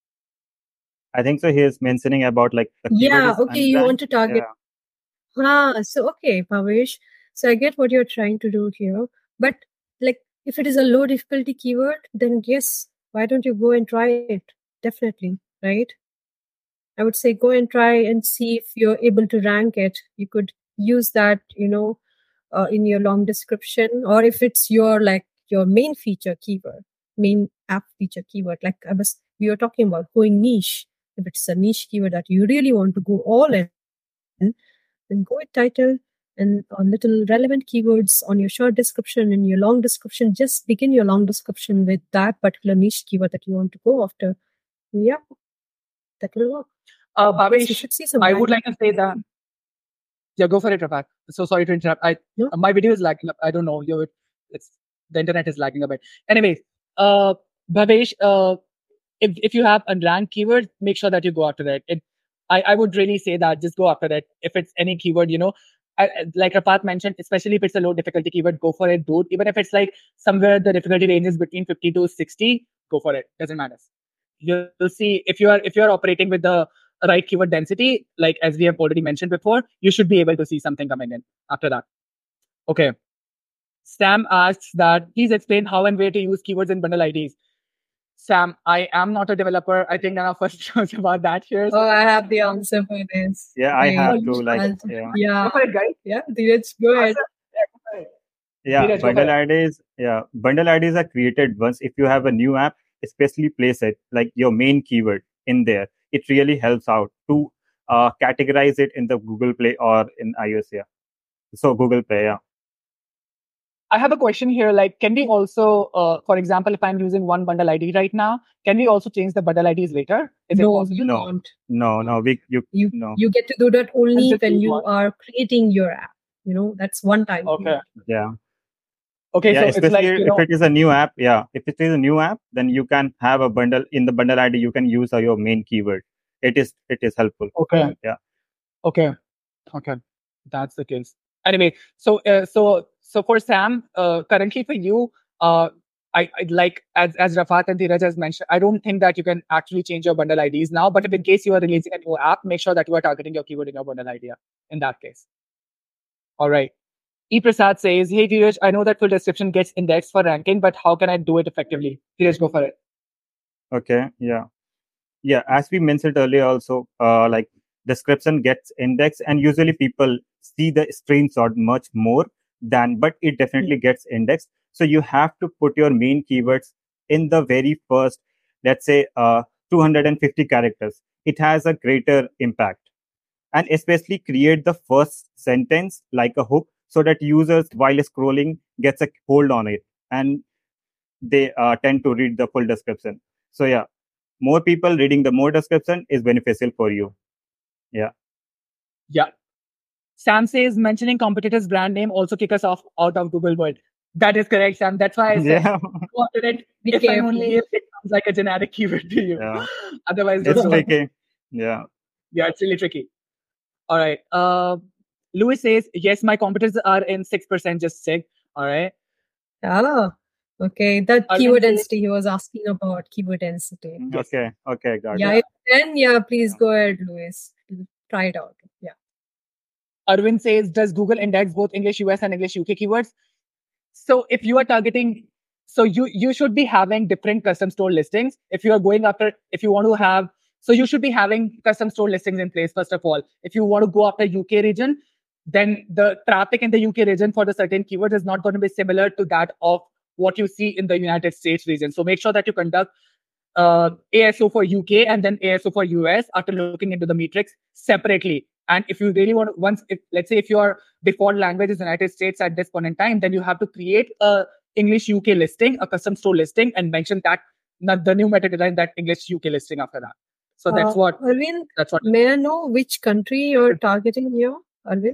I think so. He is mentioning about like the keyword Yeah, is okay, you unranked. want to target. Yeah. Ah, so okay, Bhavesh. So I get what you're trying to do here. But like if it is a low difficulty keyword, then yes, why don't you go and try it? Definitely, right? I would say go and try and see if you're able to rank it. You could use that, you know, uh, in your long description, or if it's your like your main feature keyword, main app feature keyword, like I was we were talking about going niche. If it's a niche keyword that you really want to go all in, then go with title and on little relevant keywords on your short description and your long description. Just begin your long description with that particular niche keyword that you want to go after. Yeah, that will work. Uh, Yes, you Bhavesh, should see some. I would like to say that. Yeah, go for it, Rapak. So sorry to interrupt. I No. my video is lagging up. I don't know. Your it's the internet is lagging a bit. Anyways, uh, Bhavesh, uh, if if you have unranked keyword, make sure that you go after that. It, I I would really say that just go after it. If it's any keyword, you know, I, I- like Rapat mentioned, especially if it's a low difficulty keyword, go for it, dude. Even if it's like somewhere the difficulty range is between fifty to sixty, go for it. Doesn't matter. You'll see if you are if you are operating with the right keyword density, like as we have already mentioned before, you should be able to see something coming in after that. Okay. Sam asks that please explain how and where to use keywords in bundle I Ds. Sam, I am not a developer. I think none of us knows about that here. Oh, I have the answer for this. Yeah, I Okay. have to like I'll- yeah. yeah, Go for it, guys. yeah. Dheeraj, go ahead. Yeah, Dheeraj, go bundle ahead. I Ds. Yeah, bundle I Ds are created once if you have a new app, especially place it like your main keyword in there. It really helps out to uh, categorize it in the Google Play or in iOS. Yeah, so Google Play. Yeah, I have a question here. Like, can we also, uh, for example, if I'm using one bundle I D right now, can we also change the bundle I Ds later? Is it No, possible? you No. can't. no, no, we you You no. you get to do that only just when use you one. are creating your app. You know, that's one time. Okay. Yeah, Okay. yeah. So it's Especially like, you if know, it is a new app. Yeah, if it is a new app, then you can have a bundle in the bundle I D. You can use uh, your main keyword. It is it is helpful. okay. Yeah. Okay. Okay. That's the case. Anyway, so uh, so so for Sam, uh, currently for you, uh, I, I like as as Rafat and Dheeraj has mentioned, I don't think that you can actually change your bundle I Ds now. But if in case you are releasing a new app, make sure that you are targeting your keyword in your bundle I D in that case. All right. E Prasad says, "Hey Dheeraj, I know that full description gets indexed for ranking, but how can I do it effectively?" Dheeraj, go for it. Okay. Yeah. Yeah. As we mentioned earlier, also, uh, like description gets indexed, and usually people see the screenshot much more than, but it definitely gets indexed. So you have to put your main keywords in the very first, let's say, uh, two hundred fifty characters. It has a greater impact, and especially create the first sentence like a hook so that users while scrolling gets a hold on it and they uh, tend to read the full description. So yeah, more people reading the more description is beneficial for you. Yeah. Yeah. Sam says mentioning competitor's brand name also kick us off out of Google World. That is correct, Sam. That's why I said Yeah. go after it. Be If and careful. only if it sounds like a generic keyword to you. Yeah. Otherwise, It's don't do it. tricky. Yeah. Yeah, it's really tricky. All right. Uh, Louis says, yes, my competitors are in six percent, just sig. All right. Ah, okay. That Arvind keyword says- density he was asking about keyword density. Yes. Okay. Okay. Got Yeah, it. if then yeah, please go ahead, Louis. Try it out. Yeah. Arvind says, does Google index both English U S and English U K keywords? So if you are targeting, so you you should be having different custom store listings. If you are going after, if you want to have So you should be having custom store listings in place, first of all. If you want to go after U K region, then the traffic in the U K region for the certain keywords is not going to be similar to that of what you see in the United States region. So make sure that you conduct uh, A S O for U K and then A S O for U S after looking into the metrics separately. And if you really want to, once, if, let's say if your default language is United States at this point in time, then you have to create a English U K listing, a custom store listing, and mention that, not the new meta design, that English U K listing after that. So that's Uh, what, Arvind, that's what. may I know which country you're targeting here, Arvind?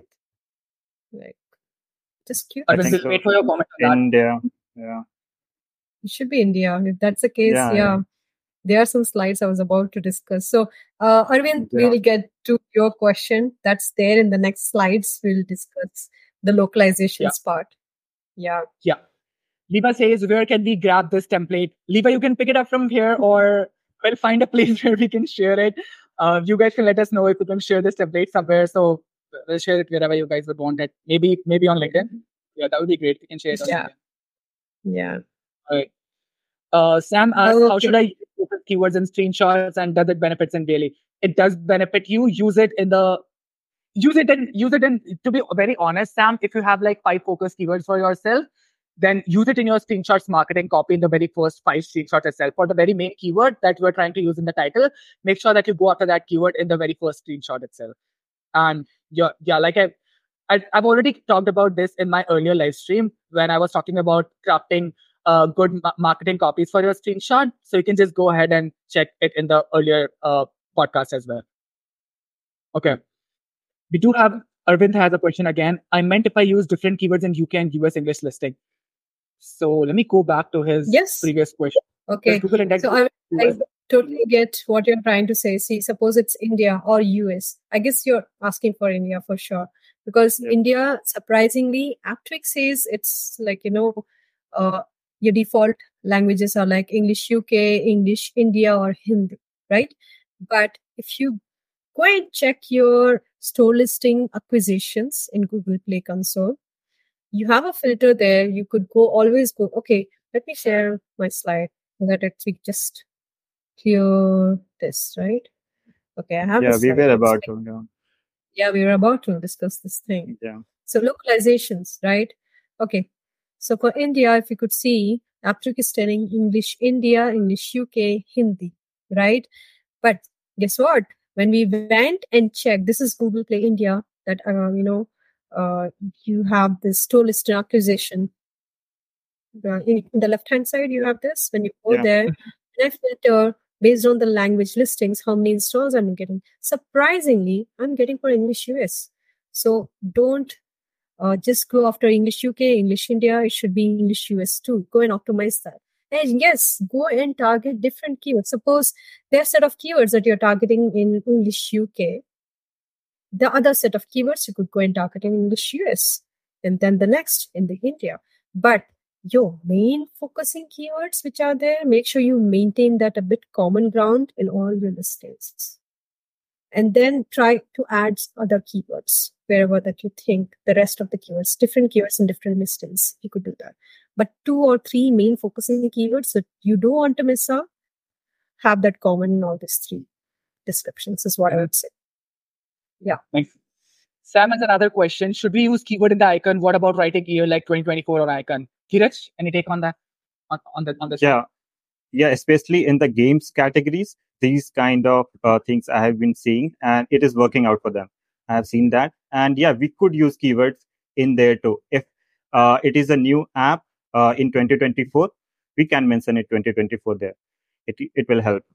Like, just curious. I Arvind, think we'll so. wait for your comment on that. India. Yeah. It should be India. If that's the case, Yeah, yeah. yeah. There are some slides I was about to discuss. So, uh, Arvind, Yeah. we'll get to your question. That's there in the next slides. We'll discuss the localizations part. Yeah. Yeah. Liva says, where can we grab this template? Liva, you can pick it up from here, or we'll find a place where we can share it. Uh, you guys can let us know if you can share this template somewhere. So we'll share it wherever you guys would want it. Maybe maybe on LinkedIn. Yeah, that would be great. We can share it on Yeah. LinkedIn. Yeah. All right. Uh, Sam asked, Oh, how okay. should I use keywords and screenshots, and does it benefit in daily? It does benefit you. Use it in the use it and use it in, to be very honest, Sam, if you have like five focus keywords for yourself, then use it in your screenshots marketing copy in the very first five screenshots itself. For the very main keyword that you are trying to use in the title, make sure that you go after that keyword in the very first screenshot itself. And yeah, yeah, like I, I I've already talked about this in my earlier live stream when I was talking about crafting uh, good ma- marketing copies for your screenshot. So you can just go ahead and check it in the earlier uh, podcast as well. Okay. We do have, Arvind has a question again. I meant if I use different keywords in U K and U S English listing. So let me go back to his Yes. previous question. Okay. Does Google index So I, I U S? totally get what you're trying to say. See, suppose it's India or U S. I guess you're asking for India for sure. Because Yeah. India, surprisingly, Aptwix says it's like, you know, uh, your default languages are like English U K, English India, or Hindi, right? But if you go and check your store listing acquisitions in Google Play Console, you have a filter there. You could go always go, okay, let me share my slide so that it we just clear this, right? Okay, I have Yeah, the we slide. were It's about like- to. Yeah. yeah, we were about to discuss this thing. Yeah. So localizations, right? Okay. So for India, if you could see, Aptwix is telling English India, English U K, Hindi, right? But guess what? When we went and checked, this is Google Play India, that, uh, you know, uh, you have this store listing acquisition. Uh, in, in the left-hand side, you have this. When you go Yeah. there, and I filter based on the language listings, how many installs I'm getting. Surprisingly, I'm getting for English U S. So don't uh, just go after English U K, English India. It should be English U S too. Go and optimize that. And yes, go and target different keywords. Suppose there are a set of keywords that you're targeting in English U K. The other set of keywords you could go and target in English U S. And then the next in the India. But your main focusing keywords which are there, make sure you maintain that a bit common ground in all your listings. And then try to add other keywords wherever that you think the rest of the keywords, different keywords in different listings, you could do that. But two or three main focusing keywords that you don't want to miss out, have that common in all these three descriptions is what I would say. Thanks. Sam has another question. Should we use keyword in the icon? What about writing year like twenty twenty-four on icon? Kiraj, any take on that? On, on the on the Yeah. Yeah, especially in the games categories, these kind of uh, things I have been seeing, and it is working out for them. I have seen that. And yeah, we could use keywords in there too. If uh, it is a new app uh, in twenty twenty-four, we can mention it twenty twenty-four there. It it will help.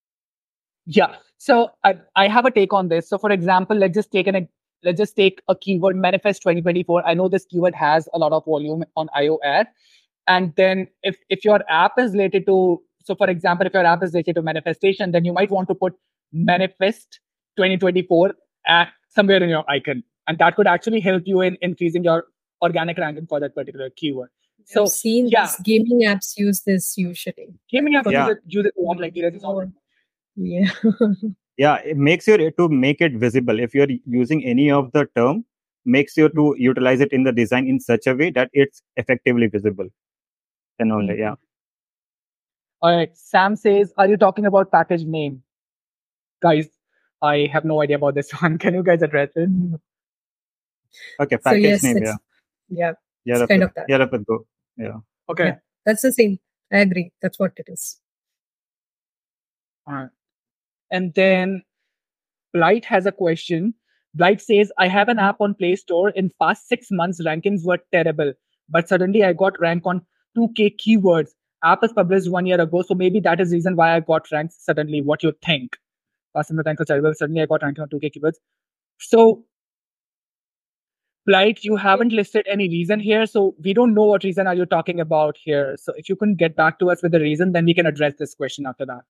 Yeah. So I, I have a take on this. So for example, let's just take an let's just take a keyword manifest twenty twenty-four. I know this keyword has a lot of volume on I O ad. And then if, if your app is related to, so for example, if your app is related to manifestation, then you might want to put manifest twenty twenty-four at somewhere in your icon. And that could actually help you in increasing your organic ranking for that particular keyword. So I've seen yeah. these gaming apps use this usually. Gaming apps Yeah. use it, use it a lot, like Kiraj is already- Yeah. Yeah, it makes sure to make it visible. If you're using any of the term, make sure to utilize it in the design in such a way that it's effectively visible. Then only, yeah. All right. Sam says, are you talking about package name? guys, I have no idea about this one. Can you guys address it? Okay, So package yes, name, it's yeah. yeah, it's Europe, kind of that. Europe with Go. Yeah. Okay. Yeah, that's the same. I agree. That's what it is. All right. And then Blight has a question. Blight says, I have an app on Play Store. In past six months, rankings were terrible. But suddenly I got ranked on two K keywords. App was published one year ago. So maybe that is the reason why I got ranked suddenly. What you think? Past the rank was terrible. Suddenly I got ranked on two K keywords. So, Blight, you haven't listed any reason here. So we don't know what reason are you talking about here. So if you can get back to us with the reason, then we can address this question after that.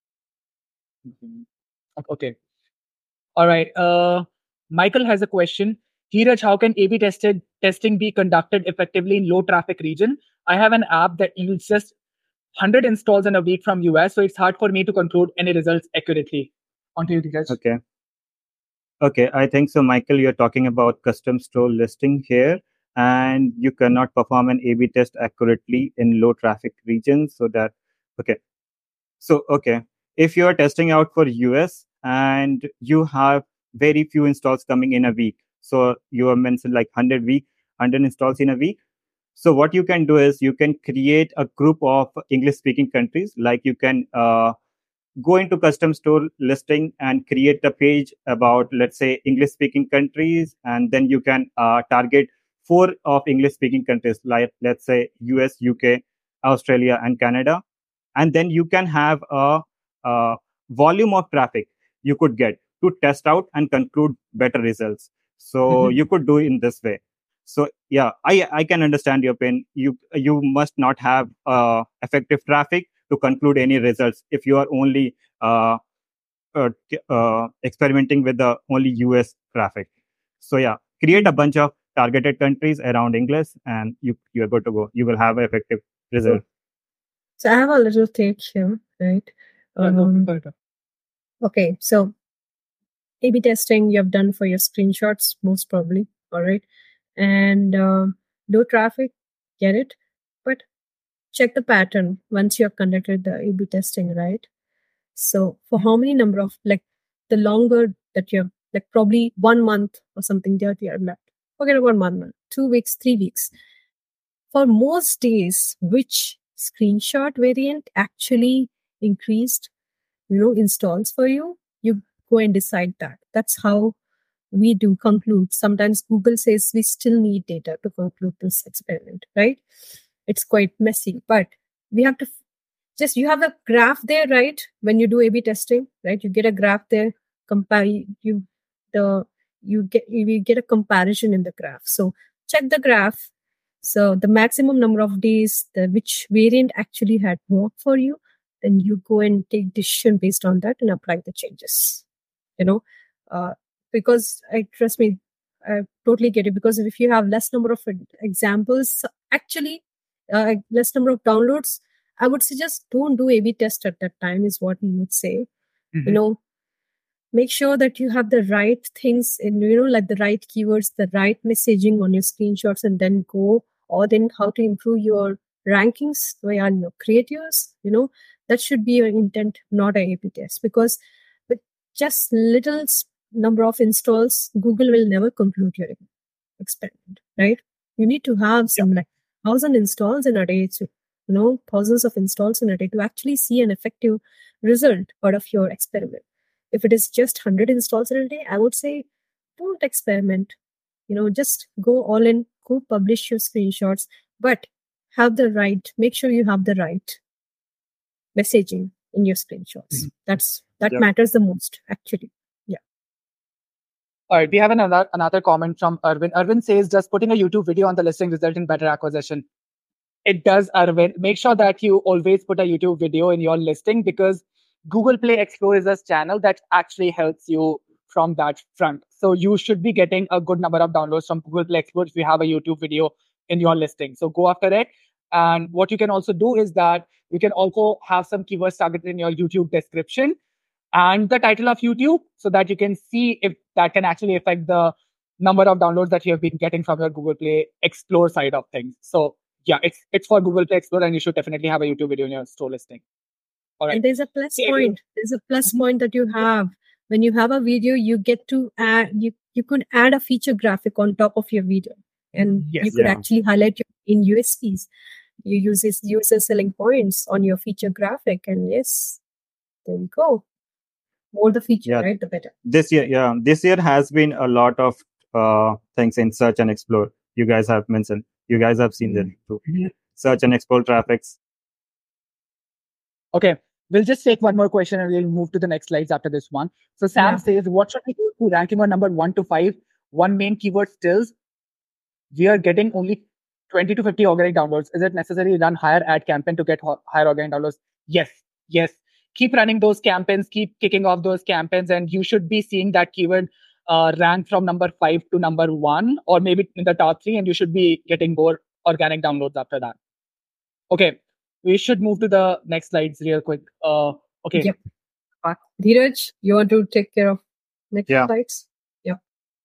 Okay. All right. Uh, Michael has a question. Dheeraj, how can A B tested testing be conducted effectively in low traffic region? I have an app that yields just one hundred installs in a week from U S, so it's hard for me to conclude any results accurately. On to you, Dheeraj. Okay. Okay, I think so, Michael, you're talking about custom store listing here, and you cannot perform an A B test accurately in low traffic regions. So that, okay. So, okay, if you are testing out for U S and you have very few installs coming in a week, so you have mentioned like one hundred week, one hundred installs in a week. So what you can do is you can create a group of English speaking countries, like you can uh, go into custom store listing and create a page about, let's say, English speaking countries. And then you can uh, target four of English speaking countries, like, let's say, U S, U K, Australia, and Canada. And then you can have a, a volume of traffic you could get to test out and conclude better results. So mm-hmm. you could do it in this way. So yeah, I, I can understand your pain. You you must not have uh, effective traffic to conclude any results if you are only uh, uh, uh, experimenting with the only U S traffic. So yeah, create a bunch of targeted countries around English, and you you are good to go. You will have an effective result. So I have a little take here, right? Um, okay, so A B testing you have done for your screenshots, most probably, all right? And uh, low traffic, get it? But check the pattern once you have conducted the A B testing, right? So for how many number of, like, the longer that you're, like, probably one month or something that you are left. Forget about one month, two weeks, three weeks. For most days, which screenshot variant actually increased, you know, installs for you, you go and decide that. That's how we do conclude. Sometimes Google says we still need data to conclude this experiment, right? It's quite messy, but we have to f- just, you have a graph there, right? When you do A B testing, right? You get a graph there, compare you, the, you get, you get a comparison in the graph. So check the graph. So the maximum number of days, the which variant actually had worked for you, then you go and take decision based on that and apply the changes, you know, uh, because I trust me, I totally get it. Because if you have less number of examples, actually uh, less number of downloads, I would suggest don't do A B test at that time is what we would say. Mm-hmm. You know, make sure that you have the right things in, you know, like the right keywords, the right messaging on your screenshots, and then go, or then how to improve your rankings via your creators, you know, that should be your intent, not a A B test. Because with just little number of installs, Google will never conclude your experiment, right? You need to have some like thousand installs in a day to, you know, thousands of installs in a day to actually see an effective result out of your experiment. If it is just one hundred installs in a day, I would say don't experiment. You know, just go all in, go publish your screenshots, but have the right, make sure you have the right messaging in your screenshots. Mm-hmm. That's that yeah. matters the most, actually. Yeah. All right, we have another another comment from Arvind. Arvind says, does putting a YouTube video on the listing result in better acquisition? It does, Arvind. Make sure that you always put a YouTube video in your listing, because Google Play Explore is a channel that actually helps you from that front. So you should be getting a good number of downloads from Google Play Explore if you have a YouTube video in your listing. So go after it. And what you can also do is that you can also have some keywords targeted in your YouTube description and the title of YouTube, so that you can see if that can actually affect the number of downloads that you have been getting from your Google Play Explore side of things. So yeah, it's it's for Google Play Explore, and you should definitely have a YouTube video in your store listing. All right. And there's a plus point. There's a plus point that you have when you have a video, you get to add, you, you could add a feature graphic on top of your video. And Yes. you could Yeah. actually highlight your in U S Ps. You use this user selling points on your feature graphic. And yes, there you go. More the feature, Yeah. right? The better. This year, yeah, this year has been a lot of uh, things in search and explore. You guys have mentioned, you guys have seen them too. Mhm. Search and explore traffics. Okay, we'll just take one more question and we'll move to the next slides after this one. So Sam Yeah. says, what should we do to ranking on number one to five? One main keyword stills. We are getting only twenty to fifty organic downloads. Is it necessary to run higher ad campaign to get ho- higher organic downloads? Yes, yes. Keep running those campaigns, keep kicking off those campaigns, and you should be seeing that keyword uh, rank from number five to number one, or maybe in the top three, and you should be getting more organic downloads after that. Okay, we should move to the next slides real quick. Uh, okay. Yep. Fine. Dheeraj, you want to take care of next Yeah. slides? Yep.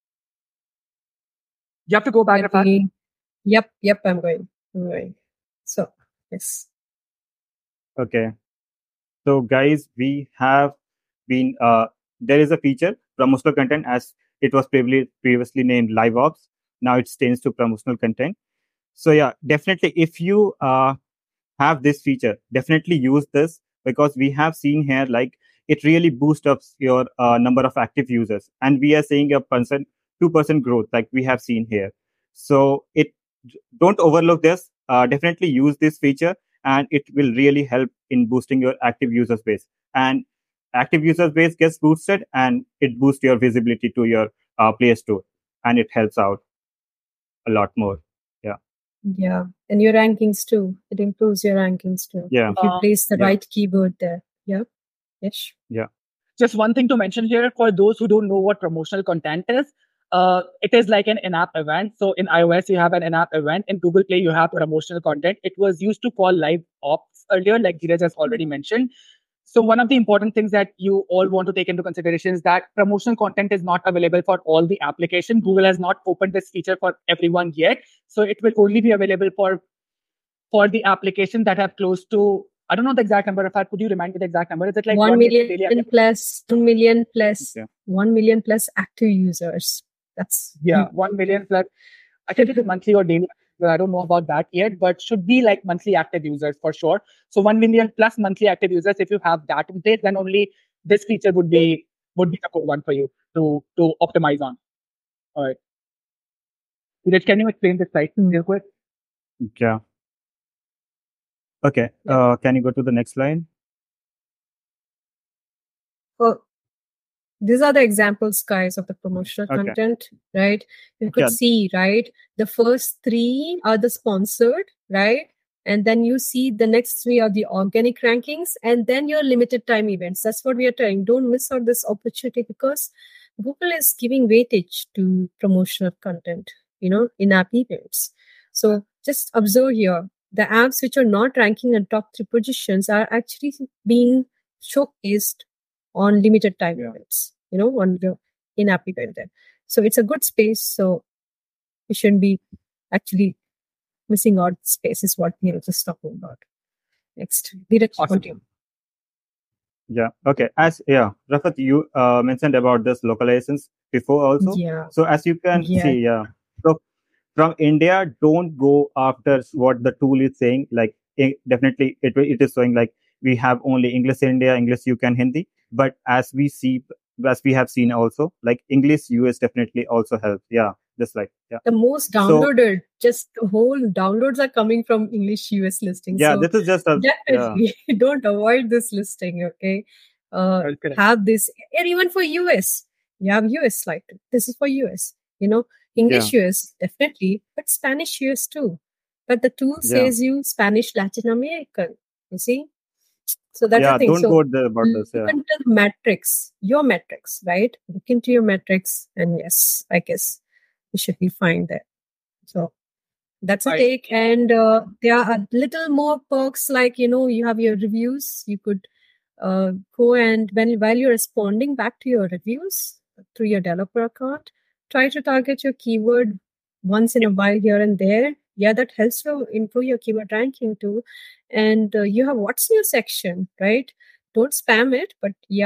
You have to go back, Let Rafat. me- Yep, yep, I'm going. I'm going. So, yes. Okay. So guys, we have been, uh, there is a feature, promotional content, as it was previously, previously named Live Ops. Now it stands to promotional content. So yeah, definitely if you uh, have this feature, definitely use this, because we have seen here, like, it really boosts up your uh, number of active users. And we are seeing a percent, two percent growth, like we have seen here. So it, don't overlook this. Uh, definitely use this feature, and it will really help in boosting your active users base. And active users base gets boosted, and it boosts your visibility to your uh, Play Store, and it helps out a lot more. Yeah. Yeah. And your rankings too. It improves your rankings too. Yeah. If you Uh, place the yeah. right keyword there. Yeah. Yes. Just one thing to mention here for those who don't know what promotional content is. Uh, it is like an in-app event. So in iOS, you have an in-app event. In Google Play, you have promotional content. It was used to call live ops earlier, like Dheeraj has already mentioned. So one of the important things that you all want to take into consideration is that promotional content is not available for all the application. Google has not opened this feature for everyone yet. So it will only be available for for the application that have close to, I don't know the exact number. If I could you remind me the exact number? Is it like one one million daily application? plus, one million plus, Yeah. one million plus active users. That's Yeah, one million plus. I think it is monthly or daily. Well, I don't know about that yet, but should be like monthly active users for sure. So one million plus monthly active users. If you have that in place, then only this feature would be would be the good one for you to to optimize on. All right. Dheeraj, can you explain this slide real quick? Yeah. Okay. Yeah. Uh, can you go to the next line? Oh, these are the examples, guys, of the promotional Okay. content, right? You could Yeah. see, right? The first three are the sponsored, right? And then you see the next three are the organic rankings, and then your limited time events. That's what we are trying. Don't miss out this opportunity, because Google is giving weightage to promotional content, you know, in-app events. So just observe here, the apps which are not ranking in top three positions are actually being showcased on limited time Yeah. events, you know, on the in-app event there. So it's a good space. So we shouldn't be actually missing out space is what we are just talking about. Next. Dheeraj, Awesome. continue. Yeah. Okay. As yeah, Rafat, you uh, mentioned about this localizations before also. Yeah. So as you can Yeah. see, yeah. So from India, don't go after what the tool is saying. Like it, definitely, it it is showing like we have only English India, English U K, and Hindi. But as we see, as we have seen also, like English U S definitely also helps. Yeah. Just like yeah. The most So downloaded, just the whole downloads are coming from English U S listing. yeah, So this is just a yeah. definitely don't avoid this listing, okay? Uh, That's correct. have this, and even for U S, you have U S slide. This is for U S, you know, Yeah. English U S, definitely, but Spanish U S too. But the tool Yeah. says you Spanish Latin American, you see? So that's Yeah. the thing. Don't So go there about this. look Yeah. into the metrics, your metrics, right? Look into your metrics, and yes, I guess you should be fine there. So that's a Right. take. And uh, there are a little more perks, like, you know, you have your reviews. You could uh, go and when while you're responding back to your reviews through your developer account, try to target your keyword once in a while here and there. Yeah, that helps you improve your keyword ranking too. And uh, you have what's new section, right? Don't spam it, but yeah,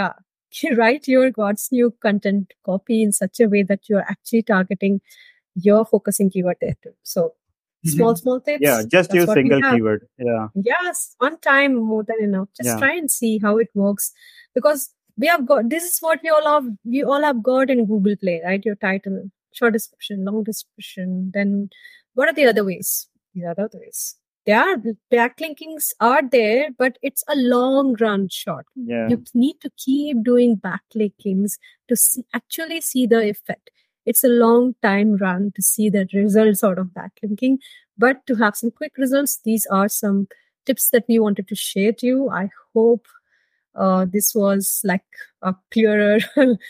write your God's new content copy in such a way that you're actually targeting your focusing keyword there too. So small, Mhm. small tips. Yeah, just That's use what we single have. keyword. Yeah, Yes, one time more than enough. Just yeah, try and see how it works, because we have got, this is what we all have, we all have got in Google Play, right? Your title, short description, long description. Then what are the other ways? These are the other ways. There are backlinkings are there, but it's a long run shot. yeah. You need to keep doing backlinkings to see, actually see the effect. It's a long time run to see the results out of backlinking. But to have some quick results, these are some tips that we wanted to share to you. I hope uh, this was like a clearer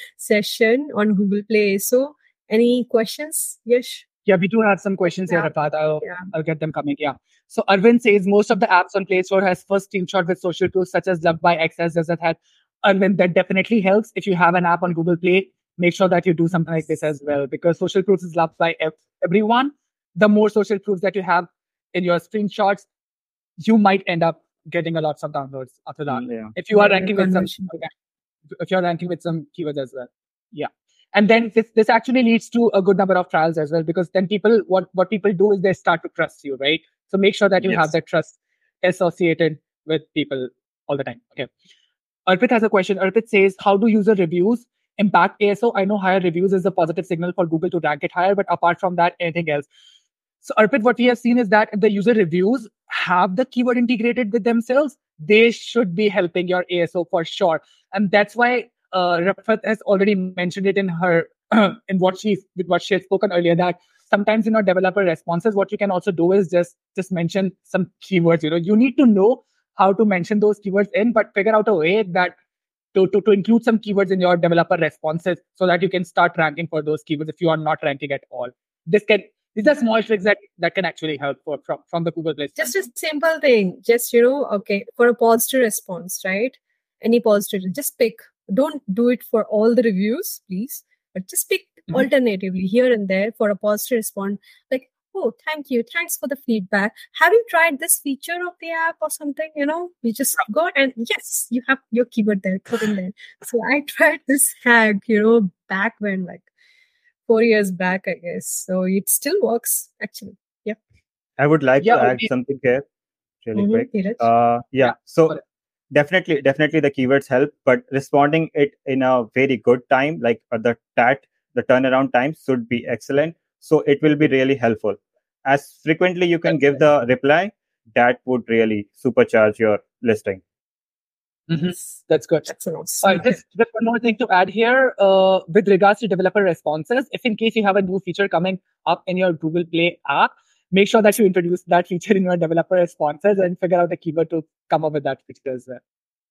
session on Google Play. So, any questions? Yes. Yeah, we do have some questions Yeah. here, Rafat. I'll, Yeah. I'll get them coming. Yeah. So Arvind says most of the apps on Play Store has first screenshot with social proof, such as Loved by Access. Does that help? Arvind, that definitely helps. If you have an app on Google Play, make sure that you do something like this as well, because social proofs is loved by ev- everyone. The more social proofs that you have in your screenshots, you might end up getting a lot of downloads after that. Mm, yeah. If you are Yeah, ranking with some, conversion. okay, if you're ranking with some keywords as well. Yeah. And then this, this actually leads to a good number of trials as well, because then people, what, what people do is they start to trust you, right? So make sure that you Yes. have that trust associated with people all the time. Okay. Arpit has a question. Arpit says, how do user reviews impact A S O? I know higher reviews is a positive signal for Google to rank it higher, but apart from that, anything else? So Arpit, what we have seen is that if the user reviews have the keyword integrated with themselves, they should be helping your A S O for sure. And that's why uh, Rafat has already mentioned it in her in what she with what she had spoken earlier, that sometimes in our developer responses, what you can also do is just just mention some keywords. You know, you need to know how to mention those keywords in, but figure out a way that to, to, to include some keywords in your developer responses so that you can start ranking for those keywords if you are not ranking at all. This can these are small tricks that, that can actually help for, from, from the Google Play Store. Just a simple thing. Just, you know, okay, for a positive response, right? Any positive, just pick. Don't do it for all the reviews, please. But just pick Mhm. alternatively here and there for a positive response. Like, oh, thank you. Thanks for the feedback. Have you tried this feature of the app or something? You know, you just go and yes, you have your keyword there, put in there. So I tried this hack, you know, back when, like four years back, I guess. So it still works, actually. Yeah. I would like Yeah, to add okay. something here really Mhm, quick. Dheeraj. Uh, yeah. Yeah, So got it. definitely, definitely the keywords help, but responding it in a very good time, like uh, the T A T, the turnaround time should be excellent. So it will be really helpful. As frequently you can give the reply, that would really supercharge your listing. Mhm. That's good. That's awesome. Uh, just, just one more thing to add here uh, with regards to developer responses. If in case you have a new feature coming up in your Google Play app, make sure that you introduce that feature in your developer responses and figure out a keyword to come up with that feature as well.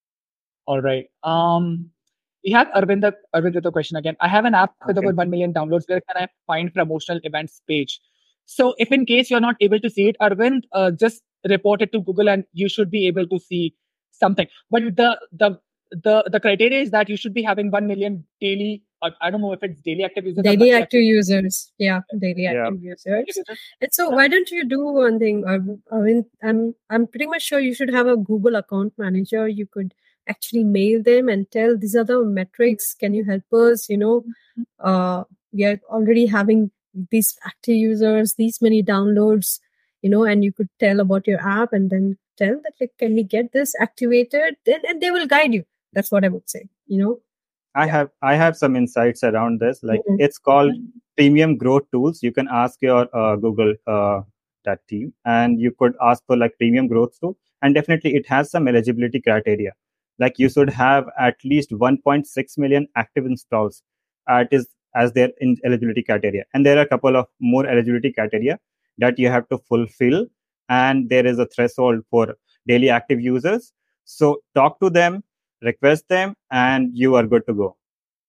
All right. Um, we have Arvind, Arvind with a question again. I have an app with Okay. over one million downloads. Where can I find promotional events page? So if in case you're not able to see it, Arvind, uh, just report it to Google and you should be able to see something. But the the the the criteria is that you should be having one million daily. Uh, I don't know if it's daily active users. or Daily monthly active users. Yeah, daily Yeah. active users. users. And so why don't you do one thing? I I mean, I'm I'm pretty much sure you should have a Google account manager. You could actually mail them and tell these are the metrics. Can you help us? You know, uh, we are already having these active users, these many downloads, you know, and you could tell about your app and then tell that, like, can we get this activated? Then and they will guide you. That's what I would say, you know. I Yeah. have I have some insights around this. Like Mhm. it's called premium growth tools. You can ask your uh, Google uh, that team, and you could ask for like premium growth tool. And definitely, it has some eligibility criteria. Like you should have at least one point six million active installs. Uh, it is as their in eligibility criteria, and there are a couple of more eligibility criteria that you have to fulfill. And there is a threshold for daily active users. So talk to them, request them, and you are good to go.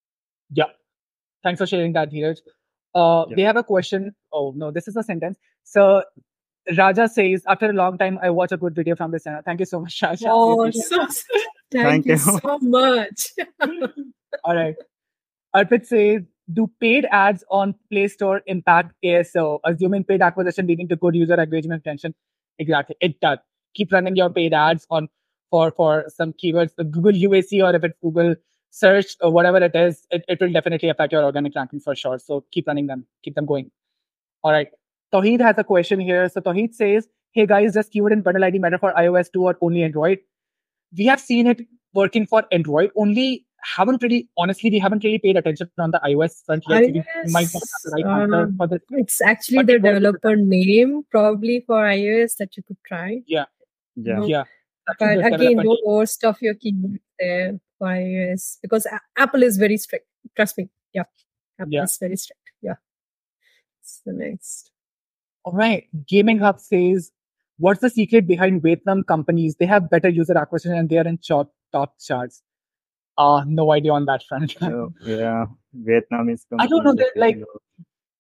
Yeah. Thanks for sharing that, Dheeraj. Uh, Yeah. We have a question. Oh, no, this is a sentence. So Raja says, after a long time, I watch a good video from this channel. Thank you so much, Raja. We Oh, appreciate so, thank, Thank you you. so much. it. All right. Arpit says, do paid ads on Play Store impact A S O? Assuming paid acquisition leading to good user engagement retention. Exactly. It does. Keep running your paid ads on for, for some keywords, the Google U A C, or if it's Google search or whatever it is, it, it will definitely affect your organic rankings for sure. So keep running them, keep them going. All right. Tawheed has a question here. So Tawheed says, hey guys, does keyword and bundle I D matter for iOS too or only Android? We have seen it working for Android only. Haven't really, honestly, we haven't really paid attention on the iOS front yet. So we might not have the right iOS, answer um, for this. it's actually But the it works. developer name probably for iOS that you could try. Yeah. Yeah. No. Yeah. That's But the again, developer don't name. overstuff your keyboard there for iOS because A- Apple is very strict. Trust me. Yeah. Apple Yeah. is very strict. Yeah. It's the next. All right. Gaming Hub says, what's the secret behind Vietnam companies? They have better user acquisition and they are in top, top charts. Uh, no idea on that front. So, yeah, Vietnamese I don't know companies that, like, definitely work.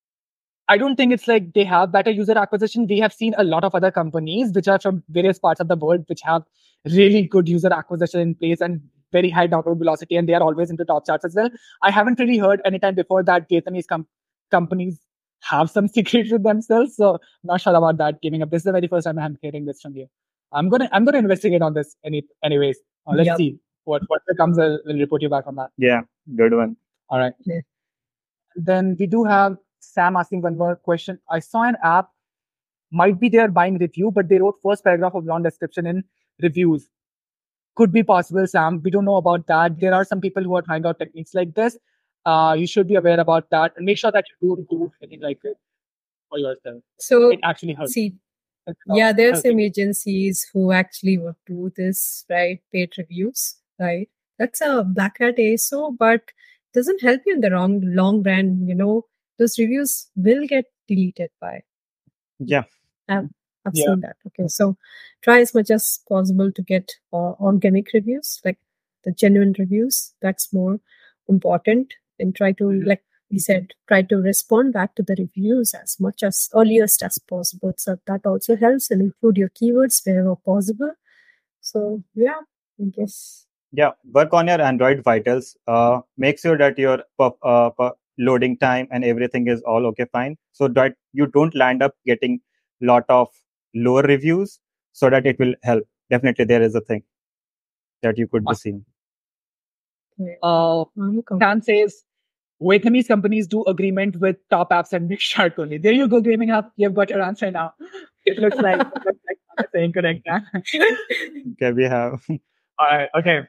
I don't think it's like they have better user acquisition. We have seen a lot of other companies which are from various parts of the world which have really good user acquisition in place and very high download velocity, and they are always into top charts as well. I haven't really heard any time before that Vietnamese com- companies have some secrets with themselves. So not sure about that. Giving up. This is the very first time I'm hearing this from you. I'm gonna I'm gonna investigate on this any anyways. Uh, let's Yep. see what what comes. I'll, will report you back on that. Yeah, good one. All right. Yeah. Then we do have Sam asking one more question. I saw an app, might be they're buying review, but they wrote first paragraph of long description in reviews. Could be possible, Sam. We don't know about that. There are some people who are trying out techniques like this. Uh, you should be aware about that and make sure that you do do anything like it for yourself. So, It actually helps. see, It's not yeah, there are some helping. agencies who actually would do this, right? Paid reviews, right? That's a black hat A S O, but doesn't help you in the wrong long run. You know, those reviews will get deleted by. Yeah. I've, I've Yeah. seen that. Okay, so try as much as possible to get uh, organic reviews, like the genuine reviews. That's more important, and try to, like we said, try to respond back to the reviews as much as earliest as possible. So that also helps, and include your keywords wherever possible. So yeah, I guess. Yeah, work on your Android vitals. Uh, make sure that your per, uh, per loading time and everything is all okay, fine, so that you don't land up getting lot of lower reviews, so that it will help. Definitely, there is a thing that you could be seeing. Uh, I'm com- Tan says, Vietnamese companies do agreement with top apps and Big Shark only. There you go, Gaming Hub. You've got your answer now. It looks like, it looks like I'm saying correct. Huh? Okay, we have. All right. Okay.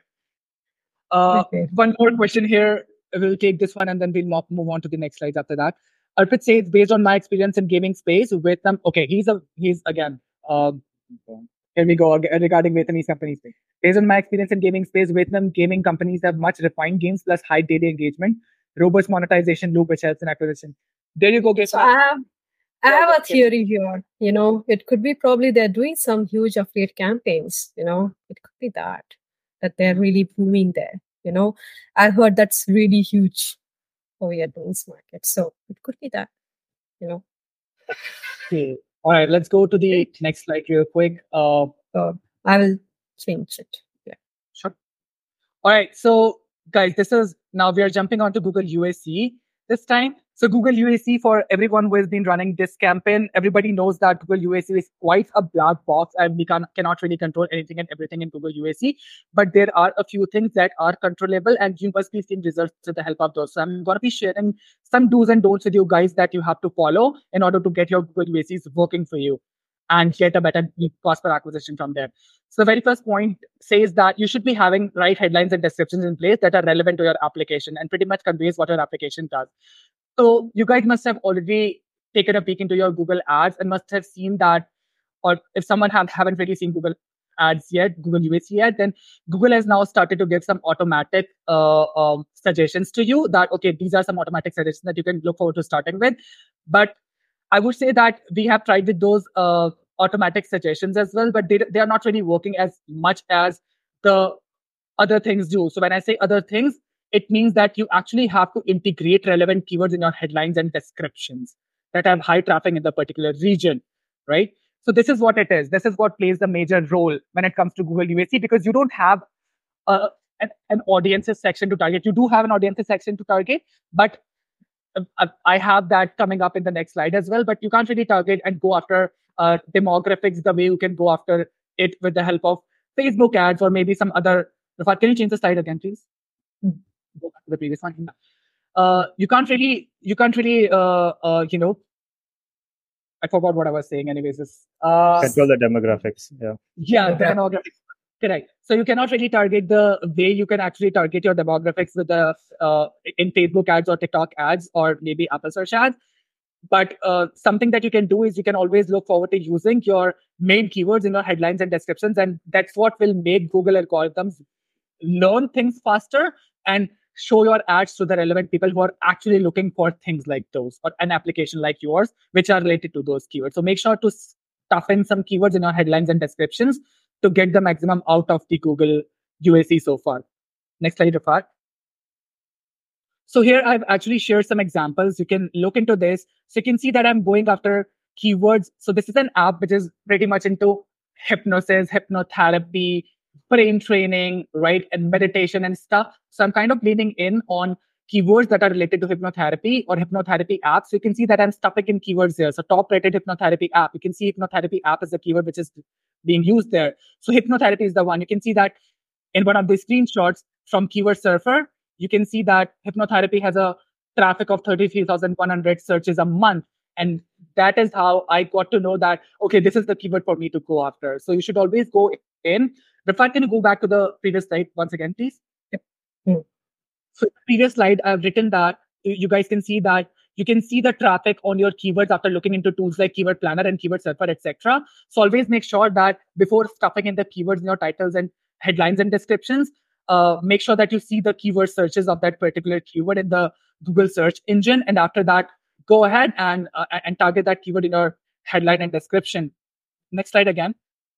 Uh, Okay. One more question here. We'll take this one and then we'll mo- move on to the next slides after that. Arpit says, based on my experience in gaming space, Vietnam. Okay, he's a he's again. Um, here we go ag- regarding Vietnamese companies. Based on my experience in gaming space, Vietnam gaming companies have much refined games plus high daily engagement, robust monetization loop which helps in acquisition. There you go, guys. So I have, I have a theory here. You know, it could be probably they're doing some huge affiliate campaigns. You know, it could be that that they're really booming there. You know, I heard that's really huge for Vietnamese market. So it could be that. You know, Okay. All right, let's go to the next slide real quick. Uh, so I will change it. Yeah. Sure. All right. So, guys, this is now we are jumping onto Google U A C this time. So, Google U A C, for everyone who has been running this campaign, everybody knows that Google U A C is quite a black box and we can, cannot really control anything and everything in Google U A C. But there are a few things that are controllable and you must be seeing results with the help of those. So, I'm going to be sharing some do's and don'ts with you guys that you have to follow in order to get your Google U A Cs working for you and get a better cost per acquisition from there. So the very first point says that you should be having right headlines and descriptions in place that are relevant to your application and pretty much conveys what your application does. So you guys must have already taken a peek into your Google Ads and must have seen that, or if someone have, haven't really seen Google Ads yet, Google U A C yet, then Google has now started to give some automatic uh, um, suggestions to you that, okay, these are some automatic suggestions that you can look forward to starting with. But I would say that we have tried with those uh, automatic suggestions as well, but they, they are not really working as much as the other things do. So when I say other things, it means that you actually have to integrate relevant keywords in your headlines and descriptions that have high traffic in the particular region, right? So this is what it is. This is what plays the major role when it comes to Google U A C, because you don't have a, an, an audiences section to target. You do have an audiences section to target, but I have that coming up in the next slide as well, but you can't really target and go after uh, demographics the way you can go after it with the help of Facebook ads or maybe some other. Can you change the slide again, please? go back to the previous one. Uh, you can't really, you can't really, uh, uh, you know, I forgot what I was saying. Anyways, this, uh, Control the demographics. Yeah. yeah, the demographics. Correct. So you cannot really target the way you can actually target your demographics with the uh, in Facebook ads or TikTok ads or maybe Apple search ads. But uh, something that you can do is you can always look forward to using your main keywords in your headlines and descriptions, and that's what will make Google algorithms learn things faster and show your ads to the relevant people who are actually looking for things like those or an application like yours, which are related to those keywords. So make sure to stuff in some keywords in your headlines and descriptions to get the maximum out of the Google U A C so far. Next slide, Rafat. So here I've actually shared some examples. You can look into this. So you can see that I'm going after keywords. So this is an app which is pretty much into hypnosis, hypnotherapy, brain training, right? And meditation and stuff. So I'm kind of leaning in on keywords that are related to hypnotherapy or hypnotherapy apps. So you can see that I'm stuffing in keywords here. So top rated hypnotherapy app. You can see hypnotherapy app is the keyword which is being used there. So hypnotherapy is the one. You can see that in one of the screenshots from Keyword Surfer, you can see that hypnotherapy has a traffic of thirty-three thousand one hundred searches a month. And that is how I got to know that, okay, this is the keyword for me to go after. So you should always go in. Rafat, can you go back to the previous slide once again, please? Yep. Mm. So in the previous slide, I've written that you guys can see that you can see the traffic on your keywords after looking into tools like Keyword Planner and Keyword Surfer, et cetera. So always make sure that before stuffing in the keywords in your titles and headlines and descriptions, uh, make sure that you see the keyword searches of that particular keyword in the Google search engine. And after that, go ahead and, uh, and target that keyword in your headline and description. Next slide again.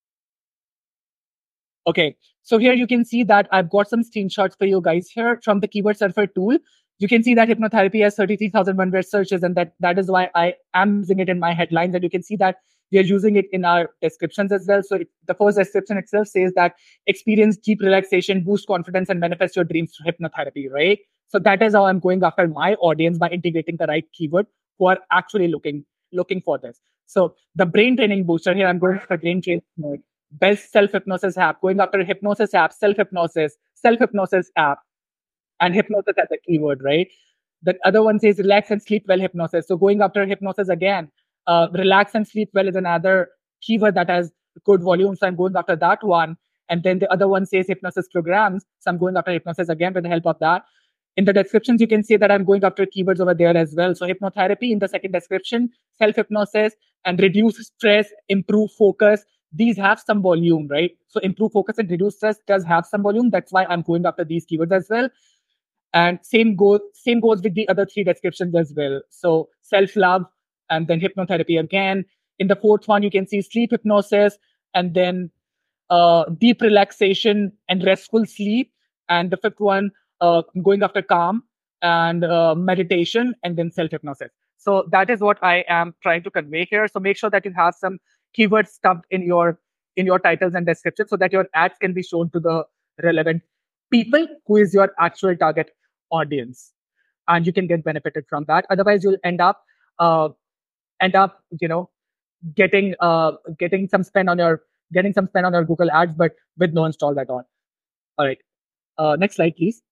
Okay, so here you can see that I've got some screenshots for you guys here from the Keyword Surfer tool. You can see that hypnotherapy has thirty-three thousand one hundred searches, and that, that is why I am using it in my headlines. And you can see that we are using it in our descriptions as well. So it, the first description itself says that experience deep relaxation, boost confidence, and manifest your dreams through hypnotherapy, right? So that is how I'm going after my audience by integrating the right keyword who are actually looking looking for this. So the brain training booster here, I'm going for brain training mode. Best self-hypnosis app, going after hypnosis app, self-hypnosis, self-hypnosis app, and hypnosis as a keyword, right? The other one says relax and sleep well hypnosis. So going after hypnosis again, uh, relax and sleep well is another keyword that has good volume. So I'm going after that one. And then the other one says hypnosis programs. So I'm going after hypnosis again with the help of that. In the descriptions, you can see that I'm going after keywords over there as well. So hypnotherapy in the second description, self-hypnosis, and reduce stress, improve focus. These have some volume, right? So improve focus and reduce stress does have some volume. That's why I'm going after these keywords as well. And same goes, same goes with the other three descriptions as well. So self-love and then hypnotherapy again. In the fourth one, you can see sleep hypnosis and then uh, deep relaxation and restful sleep. And the fifth one, uh, going after calm and uh, meditation and then self-hypnosis. So that is what I am trying to convey here. So make sure that you have some keywords stuffed in your in your titles and descriptions so that your ads can be shown to the relevant people who is your actual target audience, and you can get benefited from that. Otherwise, you'll end up uh, end up you know getting uh, getting some spend on your getting some spend on your Google ads, but with no install at all. All right, uh, next slide, please.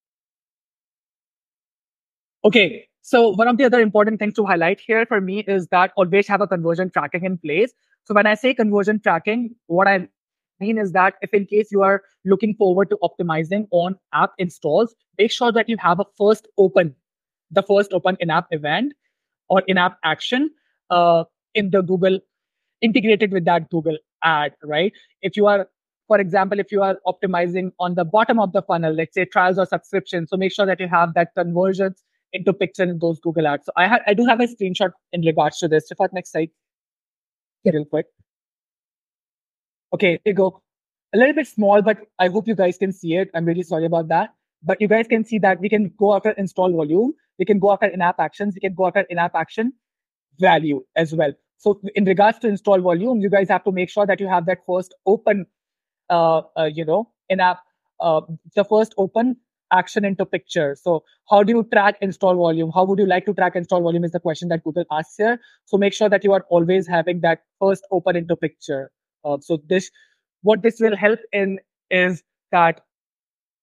Okay, so one of the other important things to highlight here for me is that always have a conversion tracking in place. So when I say conversion tracking, what I mean is that if in case you are looking forward to optimizing on app installs, make sure that you have a first open, the first open in-app event or in-app action uh, in the Google, integrated with that Google ad, right? If you are, for example, if you are optimizing on the bottom of the funnel, let's say trials or subscriptions, so make sure that you have that conversions into picture in those Google ads. So I have, I do have a screenshot in regards to this. If I next slide, real quick. Okay, here you go. A little bit small, but I hope you guys can see it. I'm really sorry about that. But you guys can see that we can go after install volume. We can go after in-app actions. We can go after in-app action value as well. So in regards to install volume, you guys have to make sure that you have that first open, uh, uh you know, in-app, uh, the first open action into picture. So how do you track install volume? How would you like to track install volume is the question that Google asks here. So make sure that you are always having that first open into picture. Uh, so this, what this will help in is that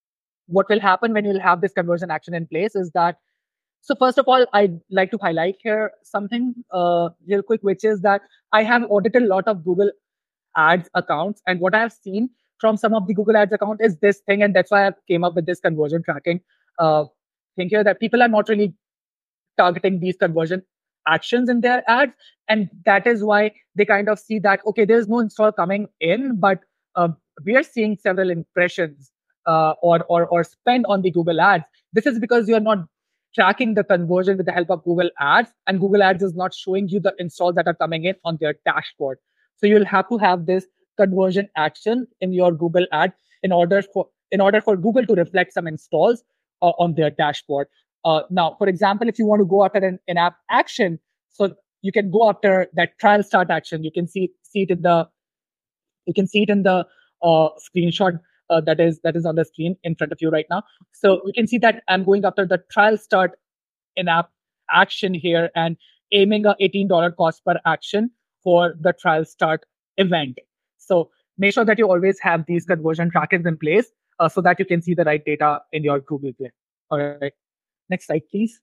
what will happen when you'll have this conversion action in place is that, so first of all, I'd like to highlight here something uh, real quick, which is that I have audited a lot of Google Ads accounts, and what I have seen from some of the Google Ads account is this thing, and that's why I came up with this conversion tracking uh, thing here, that people are not really targeting these conversion actions in their ads, and that is why they kind of see that, okay, there's no install coming in, but uh, we are seeing several impressions uh, or, or or spend on the Google Ads. This is because you're not tracking the conversion with the help of Google Ads, and Google Ads is not showing you the installs that are coming in on their dashboard. So you'll have to have this conversion action in your Google Ad in order for in order for Google to reflect some installs uh, on their dashboard. Uh, now, for example, if you want to go after an in-app action, so you can go after that trial start action. You can see see it in the you can see it in the uh, screenshot uh, that is that is on the screen in front of you right now. So you can see that I'm going after the trial start in-app action here and aiming a eighteen dollars cost per action for the trial start event. So make sure that you always have these conversion trackers in place uh, so that you can see the right data in your Google Play. All right. Next slide, please.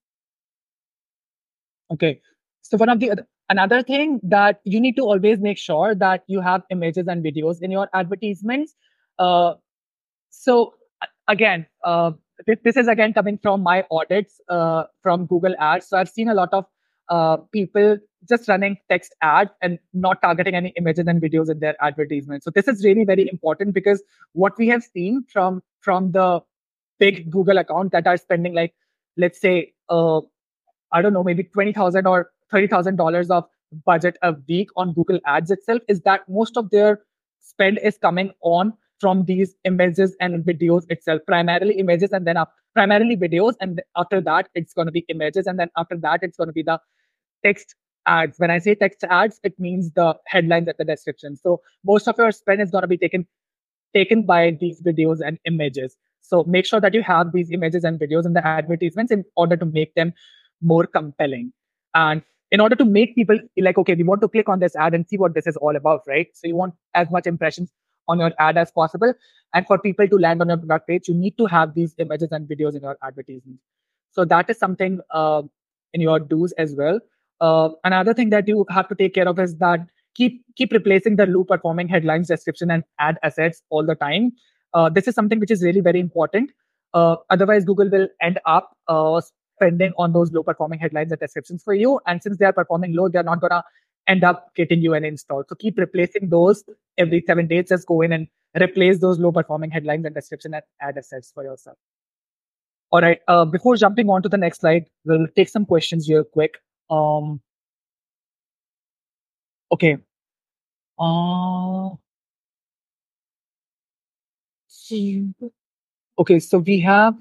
Okay. So one of the other, another thing that you need to always make sure that you have images and videos in your advertisements. Uh, so again, uh, this, this is again coming from my audits uh, from Google Ads. So I've seen a lot of uh, people just running text ads and not targeting any images and videos in their advertisements. So this is really very important, because what we have seen from from the big Google account that are spending, like, let's say, uh, I don't know, maybe twenty thousand or thirty thousand dollars of budget a week on Google Ads itself, is that most of their spend is coming on from these images and videos itself, primarily images and then up, primarily videos. And after that, it's going to be images. And then after that, it's going to be the text ads. When I say text ads, it means the headlines at the description. So most of your spend is going to be taken taken by these videos and images. So make sure that you have these images and videos in the advertisements in order to make them more compelling. And in order to make people like, okay, we want to click on this ad and see what this is all about, right? So you want as much impressions on your ad as possible. And for people to land on your product page, you need to have these images and videos in your advertisement. So that is something uh, in your do's as well. Uh, another thing that you have to take care of is that keep keep replacing the low performing headlines, description, and ad assets all the time. Uh, this is something which is really very important. Uh, otherwise, Google will end up uh, spending on those low performing headlines and descriptions for you. And since they are performing low, they're not going to end up getting you an install. So keep replacing those every seven days. Just go in and replace those low performing headlines and description and ad assets for yourself. All right. Uh, before jumping on to the next slide, we'll take some questions real quick. Um, okay. Uh, okay. So we have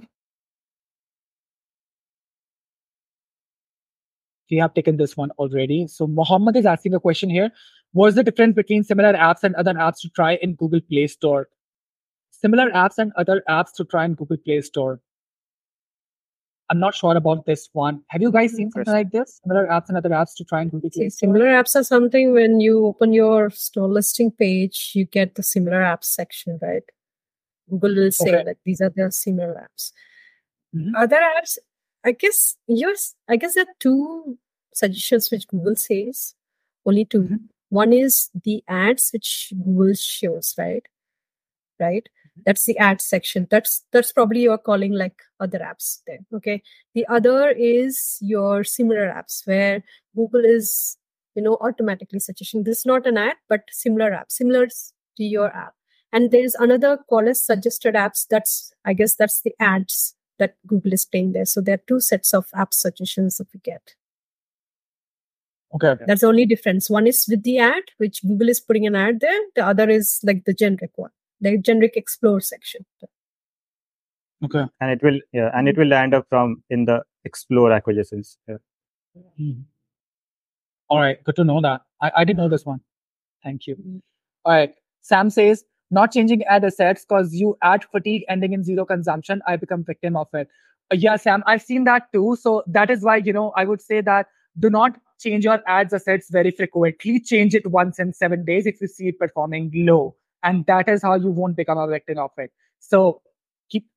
we have taken this one already. So Mohammed is asking a question here. What's the difference between similar apps and other apps to try in Google Play Store? Similar apps and other apps to try in Google Play Store. I'm not sure about this one. Have you guys seen something like this? Similar apps and other apps to try and Google Play Store? Similar apps are something when you open your store listing page, you get the similar apps section, right? Google will say Okay. that these are the similar apps. Mhm. Other apps, I guess yours. I guess there are two suggestions which Google says. Only two. Mhm. One is the ads which Google shows, right? Right. That's the ad section. That's that's probably you're calling like other apps then. Okay. The other is your similar apps where Google is, you know, automatically suggesting this is not an ad, but similar app, similar to your app. And there is another call as suggested apps. That's, I guess that's the ads that Google is playing there. So there are two sets of app suggestions that we get. Okay. That's the only difference. One is with the ad, which Google is putting an ad there. The other is like the generic one, the generic explore section. Okay. And it will, yeah, and it will land up from in the explore acquisitions. Yeah. Mhm. All right. Good to know that. I, I didn't know this one. Thank you. All right. Sam says, not changing ad assets because you ad fatigue ending in zero consumption. I become victim of it. Uh, yeah, Sam, I've seen that too. So that is why, you know, I would say that do not change your ads assets very frequently. Change it once in seven days if you see it performing low. And that is how you won't become a victim of it. So keep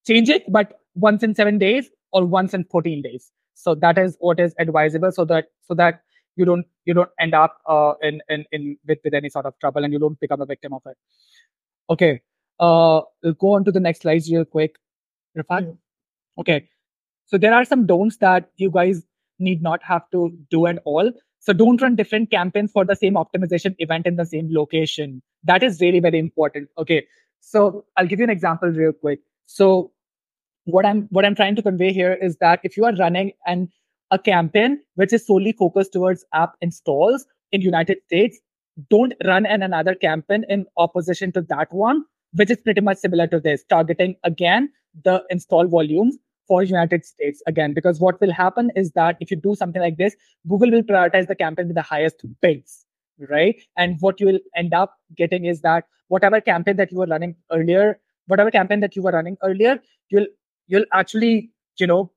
change it, but once in seven days or once in fourteen days. So that is what is advisable, so that so that you don't you don't end up uh, in in in with, with any sort of trouble and you don't become a victim of it. Okay, uh, we'll go on to the next slides real quick. Rafat? Yeah. Okay, so there are some don'ts that you guys need not have to do at all. So don't run different campaigns for the same optimization event in the same location. That is really very important. Okay, so I'll give you an example real quick. So what I'm what I'm trying to convey here is that if you are running an a campaign which is solely focused towards app installs in United States, don't run an another campaign in opposition to that one, which is pretty much similar to this, targeting again the install volumes for United States again. Because what will happen is that if you do something like this, Google will prioritize the campaign with the highest bids, right? And what you will end up getting is that whatever campaign that you were running earlier, whatever campaign that you were running earlier, you'll you'll actually, you know,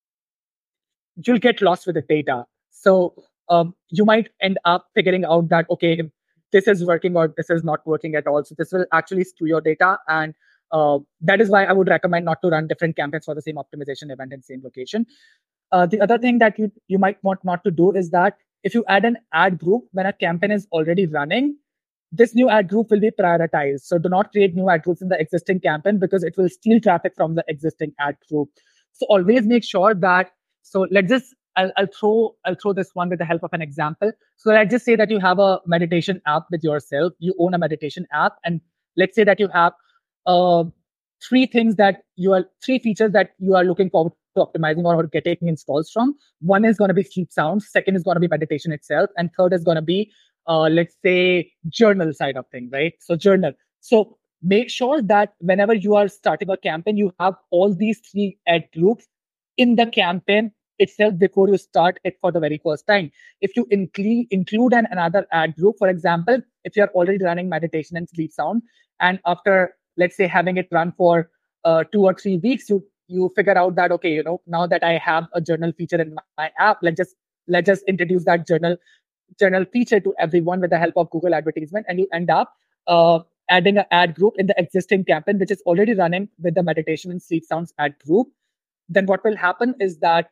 you'll get lost with the data. So um, you might end up figuring out that, okay, this is working or this is not working at all. So this will actually skew your data. And uh, that is why I would recommend not to run different campaigns for the same optimization event in the same location. Uh, the other thing that you, you might want not to do is that if you add an ad group when a campaign is already running, this new ad group will be prioritized. So do not create new ad groups in the existing campaign because it will steal traffic from the existing ad group. So always make sure that, so let's just, I'll, I'll throw I'll throw this one with the help of an example. So let's just say that you have a meditation app with yourself. You own a meditation app, and let's say that you have uh, three things that you are three features that you are looking forward to optimizing or getting installs from. One is going to be sleep sounds. Second is going to be meditation itself, and third is going to be uh, let's say journal side of thing, right? So journal. So make sure that whenever you are starting a campaign, you have all these three ad groups in the campaign itself before you start it for the very first time. If you include include an another ad group, for example, if you're already running meditation and sleep sound, and after, let's say, having it run for uh, two or three weeks, you you figure out that, okay, you know, now that I have a journal feature in my app, let's just let's just introduce that journal journal feature to everyone with the help of Google advertisement, and you end up uh, adding an ad group in the existing campaign, which is already running with the meditation and sleep sounds ad group. Then what will happen is that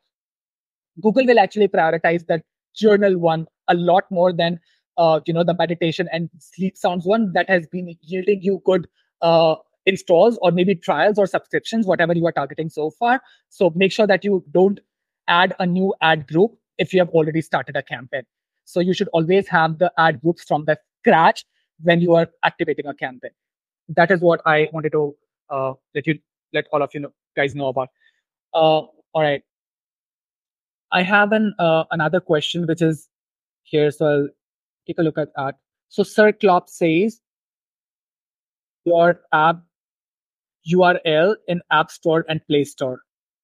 Google will actually prioritize that journal one a lot more than uh, you know the meditation and sleep sounds one that has been yielding you good uh, installs or maybe trials or subscriptions, whatever you are targeting so far. So make sure that you don't add a new ad group if you have already started a campaign. So you should always have the ad groups from the scratch when you are activating a campaign. That is what I wanted to uh, let you let all of you know, guys know about. Uh, all right. I have an uh, another question which is here, so I'll take a look at that. So Sir Klopp says your app U R L in App Store and Play Store.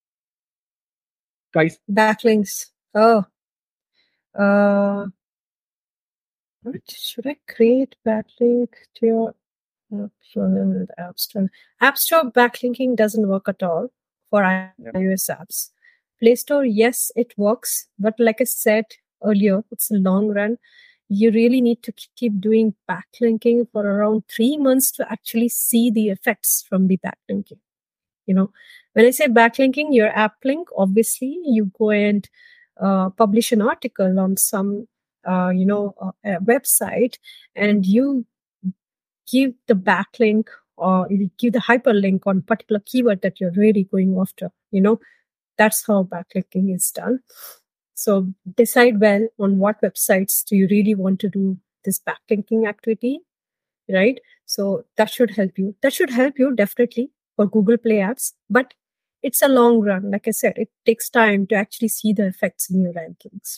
Guys, Backlinks. Oh, uh, what should I create backlink to your uh, App Store? App Store backlinking doesn't work at all for iOS apps. Play Store, yes, it works, but like I said earlier, it's a long run. You really need to keep doing backlinking for around three months to actually see the effects from the backlinking. You know, when I say backlinking, your app link, obviously, you go and uh, publish an article on some, uh, you know, uh, a website, and you give the backlink or you give the hyperlink on particular keyword that you're really going after. You know, that's how backlinking is done. So decide well on what websites do you really want to do this backlinking activity, right? So that should help you. That should help you definitely for Google Play apps, but it's a long run. Like I said, it takes time to actually see the effects in your rankings.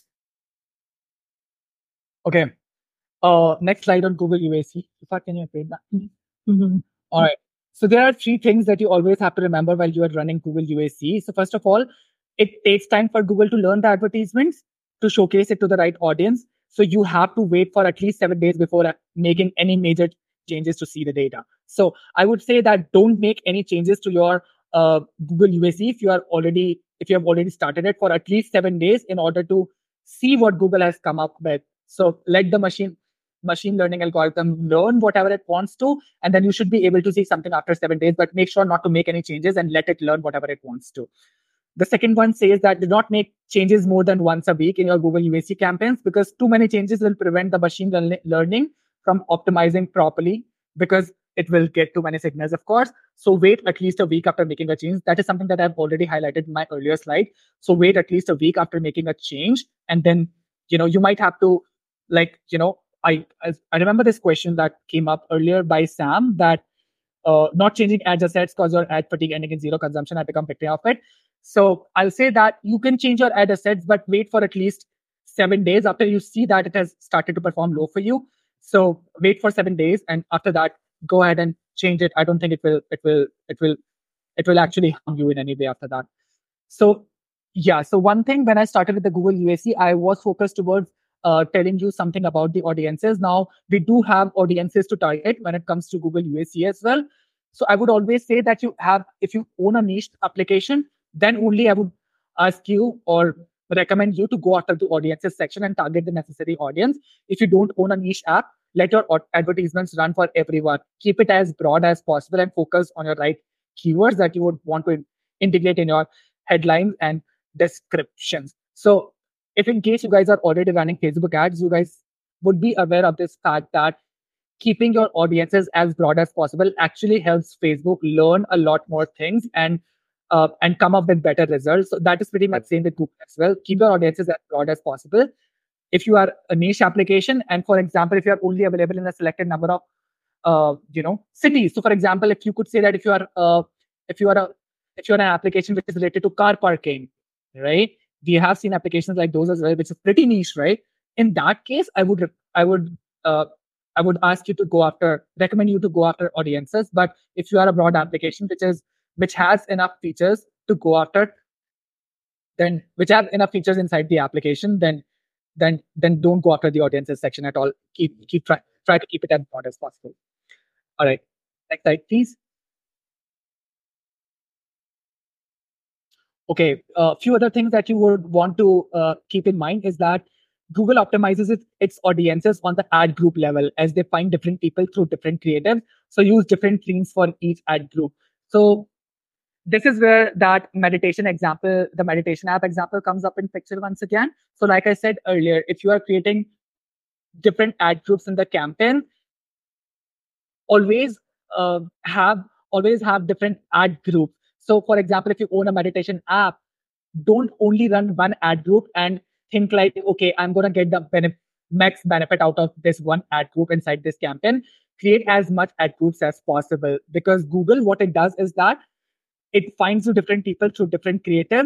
Okay. Uh, next slide on Google U A C. If can you update that? Mm-hmm. All right. So there are three things that you always have to remember while you are running Google U A C. So first of all, it takes time for Google to learn the advertisements, to showcase it to the right audience. So you have to wait for at least seven days before making any major changes to see the data. So I would say that don't make any changes to your uh, Google U A C if you are already if you have already started it for at least seven days in order to see what Google has come up with. So let the machine machine learning algorithm learn whatever it wants to, and then you should be able to see something after seven days, but make sure not to make any changes and let it learn whatever it wants to. The second one says that do not make changes more than once a week in your Google U A C campaigns, because too many changes will prevent the machine learn- learning from optimizing properly, because it will get too many signals, of course. So wait at least a week after making a change. That is something that I've already highlighted in my earlier slide. So wait at least a week after making a change, and then, you know, you might have to, like, you know, I I remember this question that came up earlier by Sam, that uh, not changing ad assets cause your ad fatigue ending in zero consumption. I become victim of it. So I'll say that you can change your ad assets, but wait for at least seven days after you see that it has started to perform low for you. So wait for seven days, and after that, go ahead and change it. I don't think it will, it will, it will, it will actually harm you in any way after that. So yeah, so one thing, when I started with the Google U A C, I was focused towards uh, telling you something about the audiences. Now we do have audiences to target when it comes to Google U A C as well. So I would always say that you have, if you own a niche application, then only I would ask you or recommend you to go after the audiences section and target the necessary audience. If you don't own a niche app, let your advertisements run for everyone. Keep it as broad as possible and focus on your right keywords that you would want to integrate in your headlines and descriptions. So if in case you guys are already running Facebook ads, you guys would be aware of this fact that keeping your audiences as broad as possible actually helps Facebook learn a lot more things and uh, and come up with better results. So that is pretty much same with Google as well. Keep your audiences as broad as possible. If you are a niche application, and for example, if you are only available in a selected number of uh, you know cities. So for example, if you could say that if you are uh, if you are a if you're an application which is related to car parking, right? We have seen applications like those as well, which is pretty niche, right? In that case, I would I would uh, I would ask you to go after, recommend you to go after audiences. But if you are a broad application which is which has enough features to go after, then which have enough features inside the application, then then then don't go after the audiences section at all. Keep keep try try to keep it as broad as possible. All right, next slide, please. Okay, a uh, few other things that you would want to uh, keep in mind is that Google optimizes its, its audiences on the ad group level as they find different people through different creatives. So use different themes for each ad group. So this is where that meditation example, the meditation app example comes up in picture once again. So like I said earlier, if you are creating different ad groups in the campaign, always uh, have always have different ad groups. So for example, if you own a meditation app, don't only run one ad group and think like, okay, I'm going to get the benef- max benefit out of this one ad group inside this campaign. Create as much ad groups as possible, because Google, what it does is that it finds you different people through different creatives.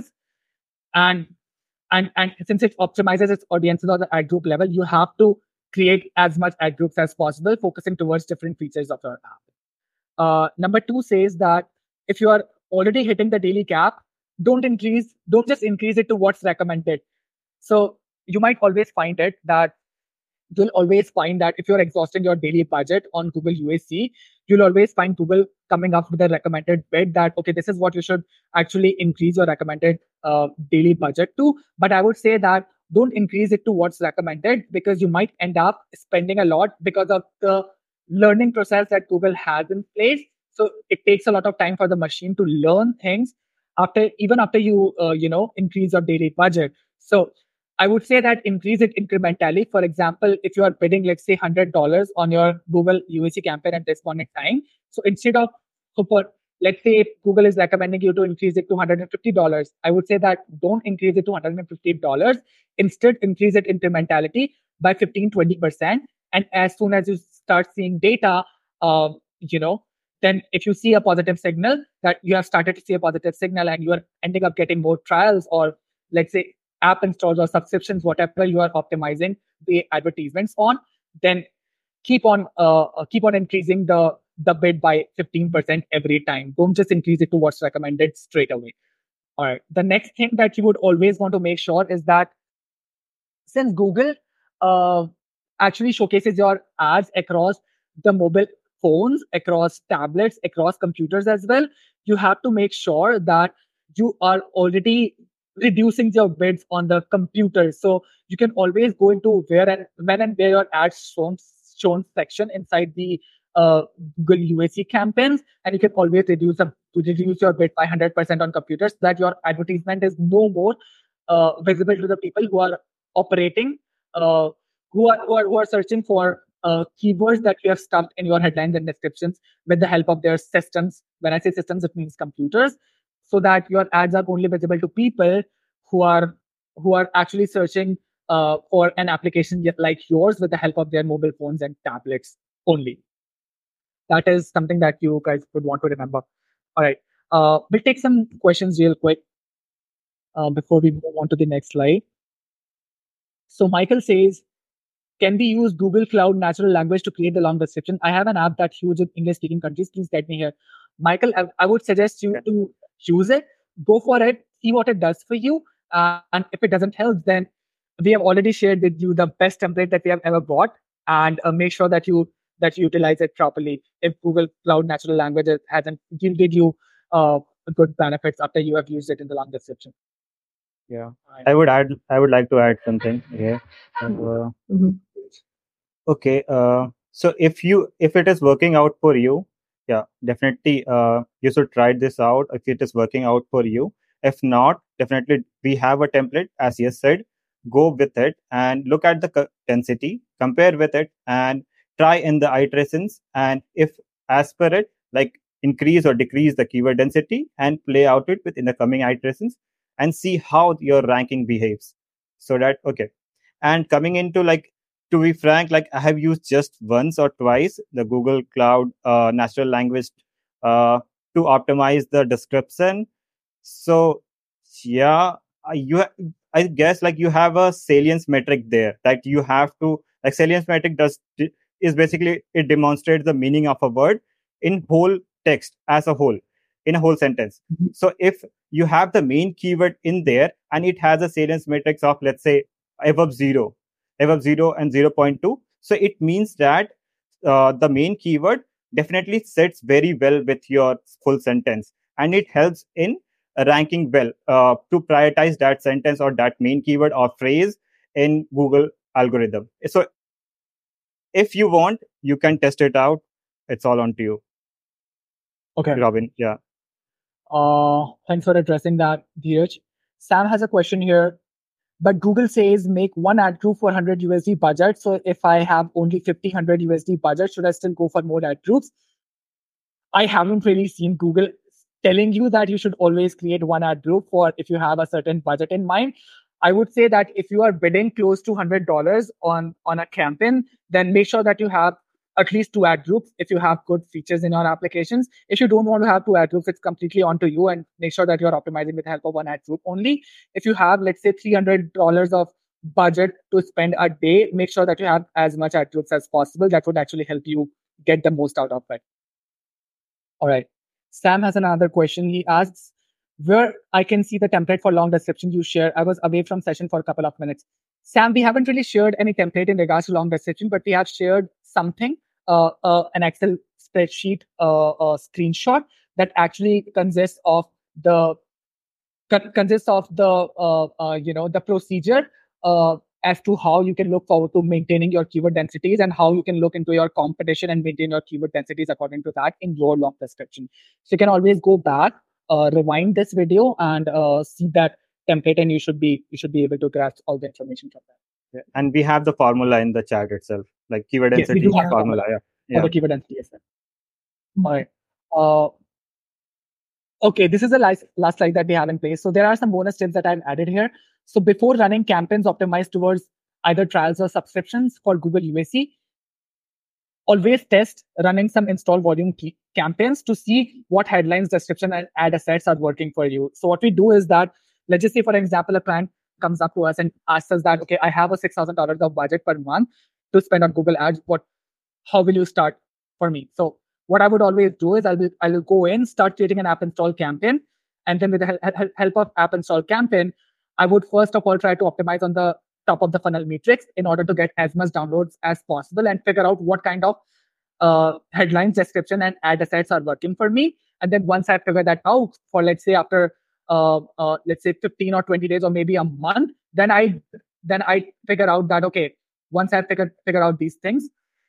And, and, and since it optimizes its audiences on the ad group level, you have to create as much ad groups as possible, focusing towards different features of your app. Uh, number two says that if you are already hitting the daily cap, don't increase, don't just increase it to what's recommended. So you might always find it that you'll always find that if you're exhausting your daily budget on Google U A C, you'll always find Google coming up with a recommended bid that, okay, this is what you should actually increase your recommended uh, daily budget to. But I would say that don't increase it to what's recommended, because you might end up spending a lot because of the learning process that Google has in place. So it takes a lot of time for the machine to learn things after, even after you, uh, you know, increase your daily budget. So I would say that increase it incrementally. For example, if you are bidding, let's say one hundred dollars on your Google U A C campaign at this point in time. So instead of, so for, let's say if Google is recommending you to increase it to one hundred fifty dollars, I would say that don't increase it to one hundred fifty dollars. Instead, increase it incrementality by fifteen, twenty percent. And as soon as you start seeing data, uh, you know, then if you see a positive signal that you have started to see a positive signal and you are ending up getting more trials, or let's say app installs or subscriptions, whatever you are optimizing the advertisements on, then keep on uh, keep on increasing the the bid by fifteen percent every time. Don't just increase it to what's recommended straight away. All right. The next thing that you would always want to make sure is that since Google uh, actually showcases your ads across the mobile phones, across tablets, across computers as well, you have to make sure that you are already reducing your bids on the computer. So you can always go into where and when and where your ads shown shown section inside the uh, Google U A C campaigns, and you can always reduce the reduce your bid by one hundred percent on computers so that your advertisement is no more uh, visible to the people who are operating, uh, who are who are who are searching for uh, keywords that you have stuffed in your headlines and descriptions with the help of their systems. When I say systems, it means computers, so that your ads are only visible to people who are who are actually searching uh, for an application like yours with the help of their mobile phones and tablets only. That is something that you guys would want to remember. All right. Uh, we'll take some questions real quick uh, before we move on to the next slide. So Michael says, can we use Google Cloud natural language to create the long description? I have an app that's huge in English-speaking countries. Please get me here. Michael, I, I would suggest you to use it. Go for it. See what it does for you. Uh, and if it doesn't help, then we have already shared with you the best template that we have ever bought. And uh, make sure that you that you utilize it properly. If Google Cloud Natural Language hasn't yielded you uh, good benefits after you have used it in the long description. Yeah, I would add. I would like to add something here. Uh, Mm-hmm. Okay. Uh, so if you if it is working out for you, yeah, definitely uh, you should try this out if it is working out for you. If not, definitely we have a template, as you said. Go with it and look at the density, compare with it, and try in the iterations. And if as per it, like increase or decrease the keyword density and play out it within the coming iterations and see how your ranking behaves. So that, okay. And coming into like, to be frank, like I have used just once or twice the Google Cloud uh, natural language uh, to optimize the description. So yeah, you ha- I guess like you have a salience metric there. Like you have to like salience metric does is basically it demonstrates the meaning of a word in whole text as a whole, in a whole sentence. Mm-hmm. So if you have the main keyword in there and it has a salience matrix of, let's say, above zero, above zero and zero point two. So it means that uh, the main keyword definitely sits very well with your full sentence, and it helps in ranking well uh, to prioritize that sentence or that main keyword or phrase in Google algorithm. So if you want, you can test it out. It's all on to you. Okay. Robin, yeah. Uh, thanks for addressing that, Dheeraj. Sam has a question here. But Google says make one ad group for one hundred U S D budget. So if I have only fifty, one hundred U S D budget, should I still go for more ad groups? I haven't really seen Google telling you that you should always create one ad group for if you have a certain budget in mind. I would say that if you are bidding close to one hundred dollars on, on a campaign, then make sure that you have at least two ad groups if you have good features in your applications. If you don't want to have two ad groups, it's completely on to you, and make sure that you're optimizing with the help of one ad group only. If you have, let's say, three hundred dollars of budget to spend a day, make sure that you have as much ad groups as possible. That would actually help you get the most out of it. All right. Sam has another question. He asks, where I can see the template for long description you share. I was away from session for a couple of minutes. Sam, we haven't really shared any template in regards to long description, but we have shared something. Uh, uh, an Excel spreadsheet uh, uh, screenshot that actually consists of the con- consists of the uh, uh, you know the procedure uh, as to how you can look forward to maintaining your keyword densities and how you can look into your competition and maintain your keyword densities according to that in your long description. So you can always go back, uh, rewind this video, and uh, see that template, and you should be you should be able to grasp all the information from that. Yeah. And we have the formula in the chat itself, like keyword density yes, we do have formula. Yeah. yeah. For the keyword density as well. All right. Uh, okay, this is the last, last slide that we have in place. So there are some bonus tips that I've added here. So before running campaigns optimized towards either trials or subscriptions for Google U A C, always test running some install volume campaigns to see what headlines, description, and ad assets are working for you. So what we do is that, let's just say, for example, a client comes up to us and asks us that, okay, I have a six thousand dollars of budget per month to spend on Google Ads. What, how will you start for me? So what I would always do is I'll, be, I'll go in, start creating an app install campaign. And then with the help, help of app install campaign, I would first of all try to optimize on the top of the funnel metrics in order to get as much downloads as possible and figure out what kind of uh, headlines, description, and ad assets are working for me. And then once I figure that out, for let's say after uh, uh, let's say fifteen or twenty days or maybe a month, then I then I figure out that, okay, once I figure figure out these things,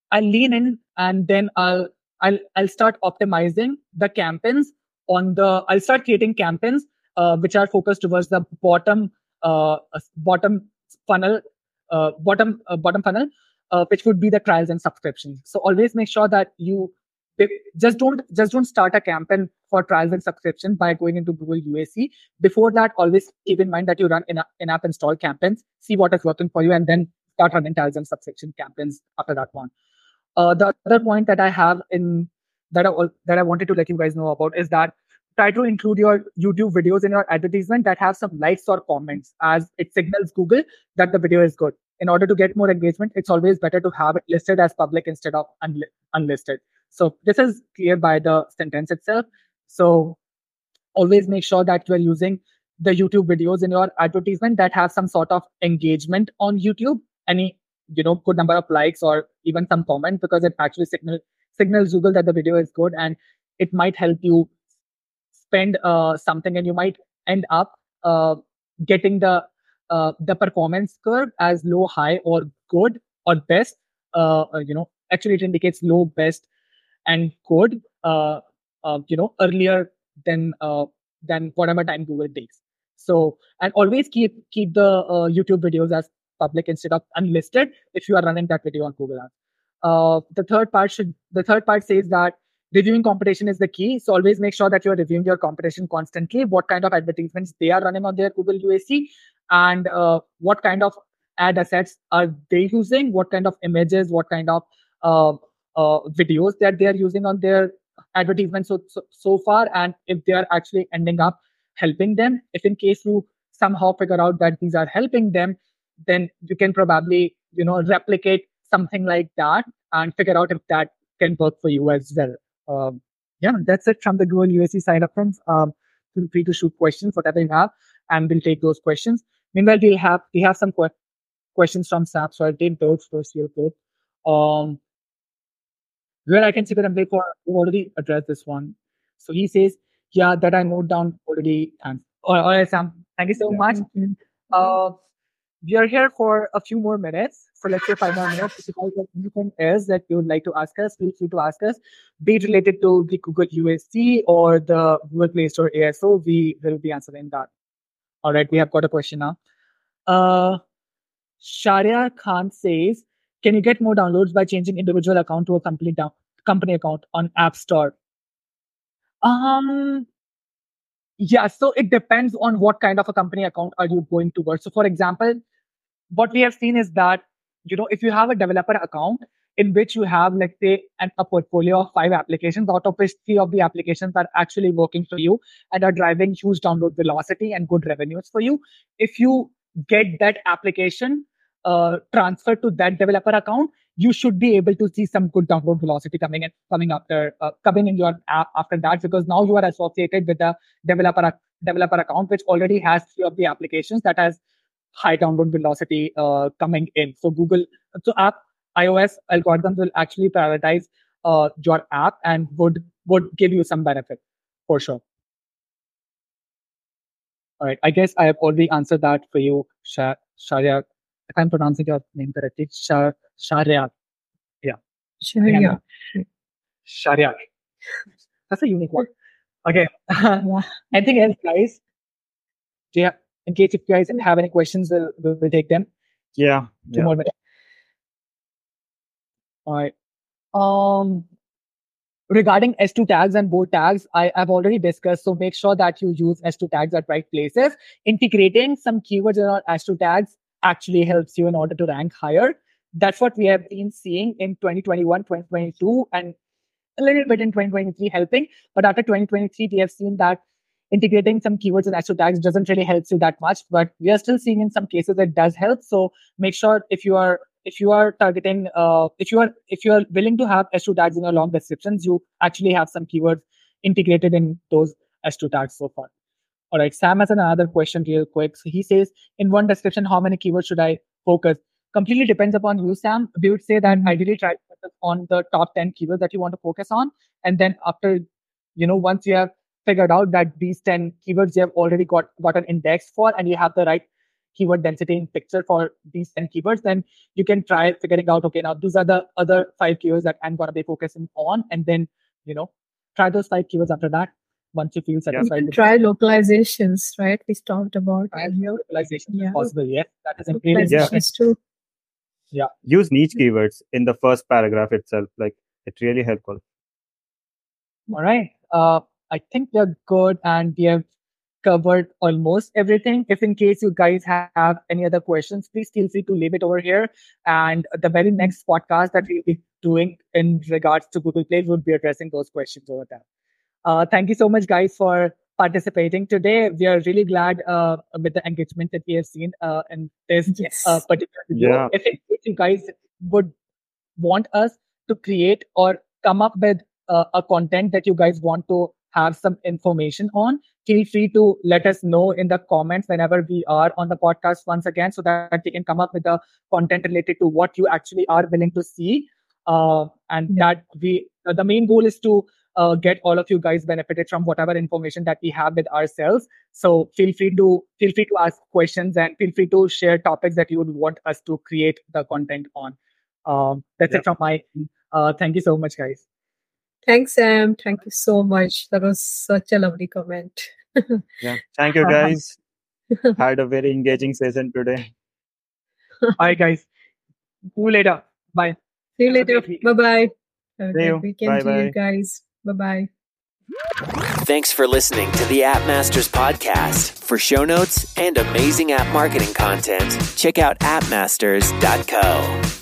I'll lean in and then I'll I'll I'll start optimizing the campaigns on the I'll start creating campaigns uh, which are focused towards the bottom uh, bottom funnel uh, bottom uh, bottom funnel uh, which would be the trials and subscriptions. So always make sure that you just don't just don't start a campaign for trials and subscription by going into Google U A C. Before that, always keep in mind that you run in in-app install campaigns, see what is working for you, and then start running trials and subscription campaigns after that one. Uh, the other point that I have in that I, that I wanted to let you guys know about is that try to include your YouTube videos in your advertisement that have some likes or comments, as it signals Google that the video is good. In order to get more engagement, it's always better to have it listed as public instead of unli- unlisted. So this is clear by the sentence itself. So always make sure that you're using the YouTube videos in your advertisement that have some sort of engagement on YouTube, any you know good number of likes or even some comment, because it actually signal signals Google that the video is good, and it might help you spend uh, something, and you might end up uh, getting the uh, the performance curve as low, high, or good, or best. Uh, uh, you know, actually, it indicates low, best, and good. Uh, uh, you know, earlier than uh, than whatever time Google takes. So, and always keep keep the uh, YouTube videos as public instead of unlisted if you are running that video on Google Ads. Uh, the third part should the third part says that reviewing competition is the key. So always make sure that you are reviewing your competition constantly, what kind of advertisements they are running on their Google U A C, and uh, what kind of ad assets are they using, what kind of images, what kind of uh, uh, videos that they are using on their advertisements so, so, so far, and if they are actually ending up helping them. If in case you somehow figure out that these are helping them, then you can probably you know replicate something like that and figure out if that can work for you as well. Um, yeah, that's it from the Google U A C side of things. Um, feel free to shoot questions, whatever you have, and we'll take those questions. Meanwhile, we'll have we have some que- questions from S A P, so I'll take those first real quick. Um, where I can see that I'm for already addressed this one. So he says, yeah, that I note down already. Thanks. All right, Sam. Thank you so yeah. much. Mm-hmm. Uh, we are here for a few more minutes. So let's say five more minutes. If you guys have anything else that you would like to ask us, feel free to ask us. Be it related to the Google U A C or the Google Play Store A S O, we will be answering that. All right, we have got a question now. Uh, Sharia Khan says, can you get more downloads by changing individual account to a company down, company account on App Store? Um, yeah, so it depends on what kind of a company account are you going towards. So, for example, what we have seen is that, you know, if you have a developer account in which you have, let's say, an, a portfolio of five applications, out of which three of the applications are actually working for you and are driving huge download velocity and good revenues for you, if you get that application uh, transferred to that developer account, you should be able to see some good download velocity coming in, coming after, uh, coming in your app after that, because now you are associated with the developer developer account, which already has three of the applications that has high download velocity uh, coming in. So Google, so app iOS algorithms will actually prioritize uh, your app and would would give you some benefit for sure. All right, I guess I have already answered that for you, Shah, Sharia. If I'm pronouncing your name correctly, Shah, Sharia. Yeah. Sharia. Sharia. That's a unique one. Okay. Anything else, guys? Do you have, in case if you guys have any questions, we'll, we'll, we'll take them. Yeah. Two yeah. more minutes. All right. Um, regarding S two tags and bold tags, I have already discussed. So make sure that you use S two tags at right places. Integrating some keywords in our S two tags actually helps you in order to rank higher. That's what we have been seeing in twenty twenty-one, twenty twenty-two, and a little bit in twenty twenty-three helping. But after twenty twenty-three, we have seen that integrating some keywords in S two tags doesn't really help you that much, but we are still seeing in some cases it does help. So make sure if you are if you are targeting, uh, if you are if you are willing to have S two tags in your long descriptions, you actually have some keywords integrated in those S two tags so far. All right, Sam has another question real quick. So he says, in one description, how many keywords should I focus? Completely depends upon you, Sam. We would say that ideally try to focus on the top ten keywords that you want to focus on. And then after, you know, once you have figured out that these ten keywords you have already got, got an index for and you have the right keyword density in picture for these ten keywords, then you can try figuring out, okay, now these are the other five keywords that I'm going to be focusing on. And then, you know, try those five keywords after that. Once you feel satisfied. You can try localizations, right? We talked about localization yeah. is possible. Yes, that is really yeah. too. Yeah. Use niche keywords in the first paragraph itself. Like, it's really helpful. All right. Uh, I think we're good and we have covered almost everything. If in case you guys have any other questions, please feel free to leave it over here. And the very next podcast that we'll be doing in regards to Google Play would be addressing those questions over there. Uh, thank you so much, guys, for participating today. We are really glad uh, with the engagement that we have seen uh, in this yes. uh, particular video. Yeah. If, if you guys would want us to create or come up with uh, a content that you guys want to have some information on, feel free to let us know in the comments whenever we are on the podcast once again, so that we can come up with the content related to what you actually are willing to see. Uh, and yeah. that we, uh, the main goal is to uh, get all of you guys benefited from whatever information that we have with ourselves. So feel free to feel free to ask questions and feel free to share topics that you would want us to create the content on. Um, that's yeah. it from my end. Uh, thank you so much, guys. Thanks, Sam. Thank you so much. That was such a lovely comment. yeah. Thank you, guys. Had a very engaging session today. All right, guys. See you later. Bye. See you later. Bye-bye. Have a See you. great weekend bye, to bye. you guys. Bye-bye. Thanks for listening to the App Masters podcast. For show notes and amazing app marketing content, check out app masters dot co.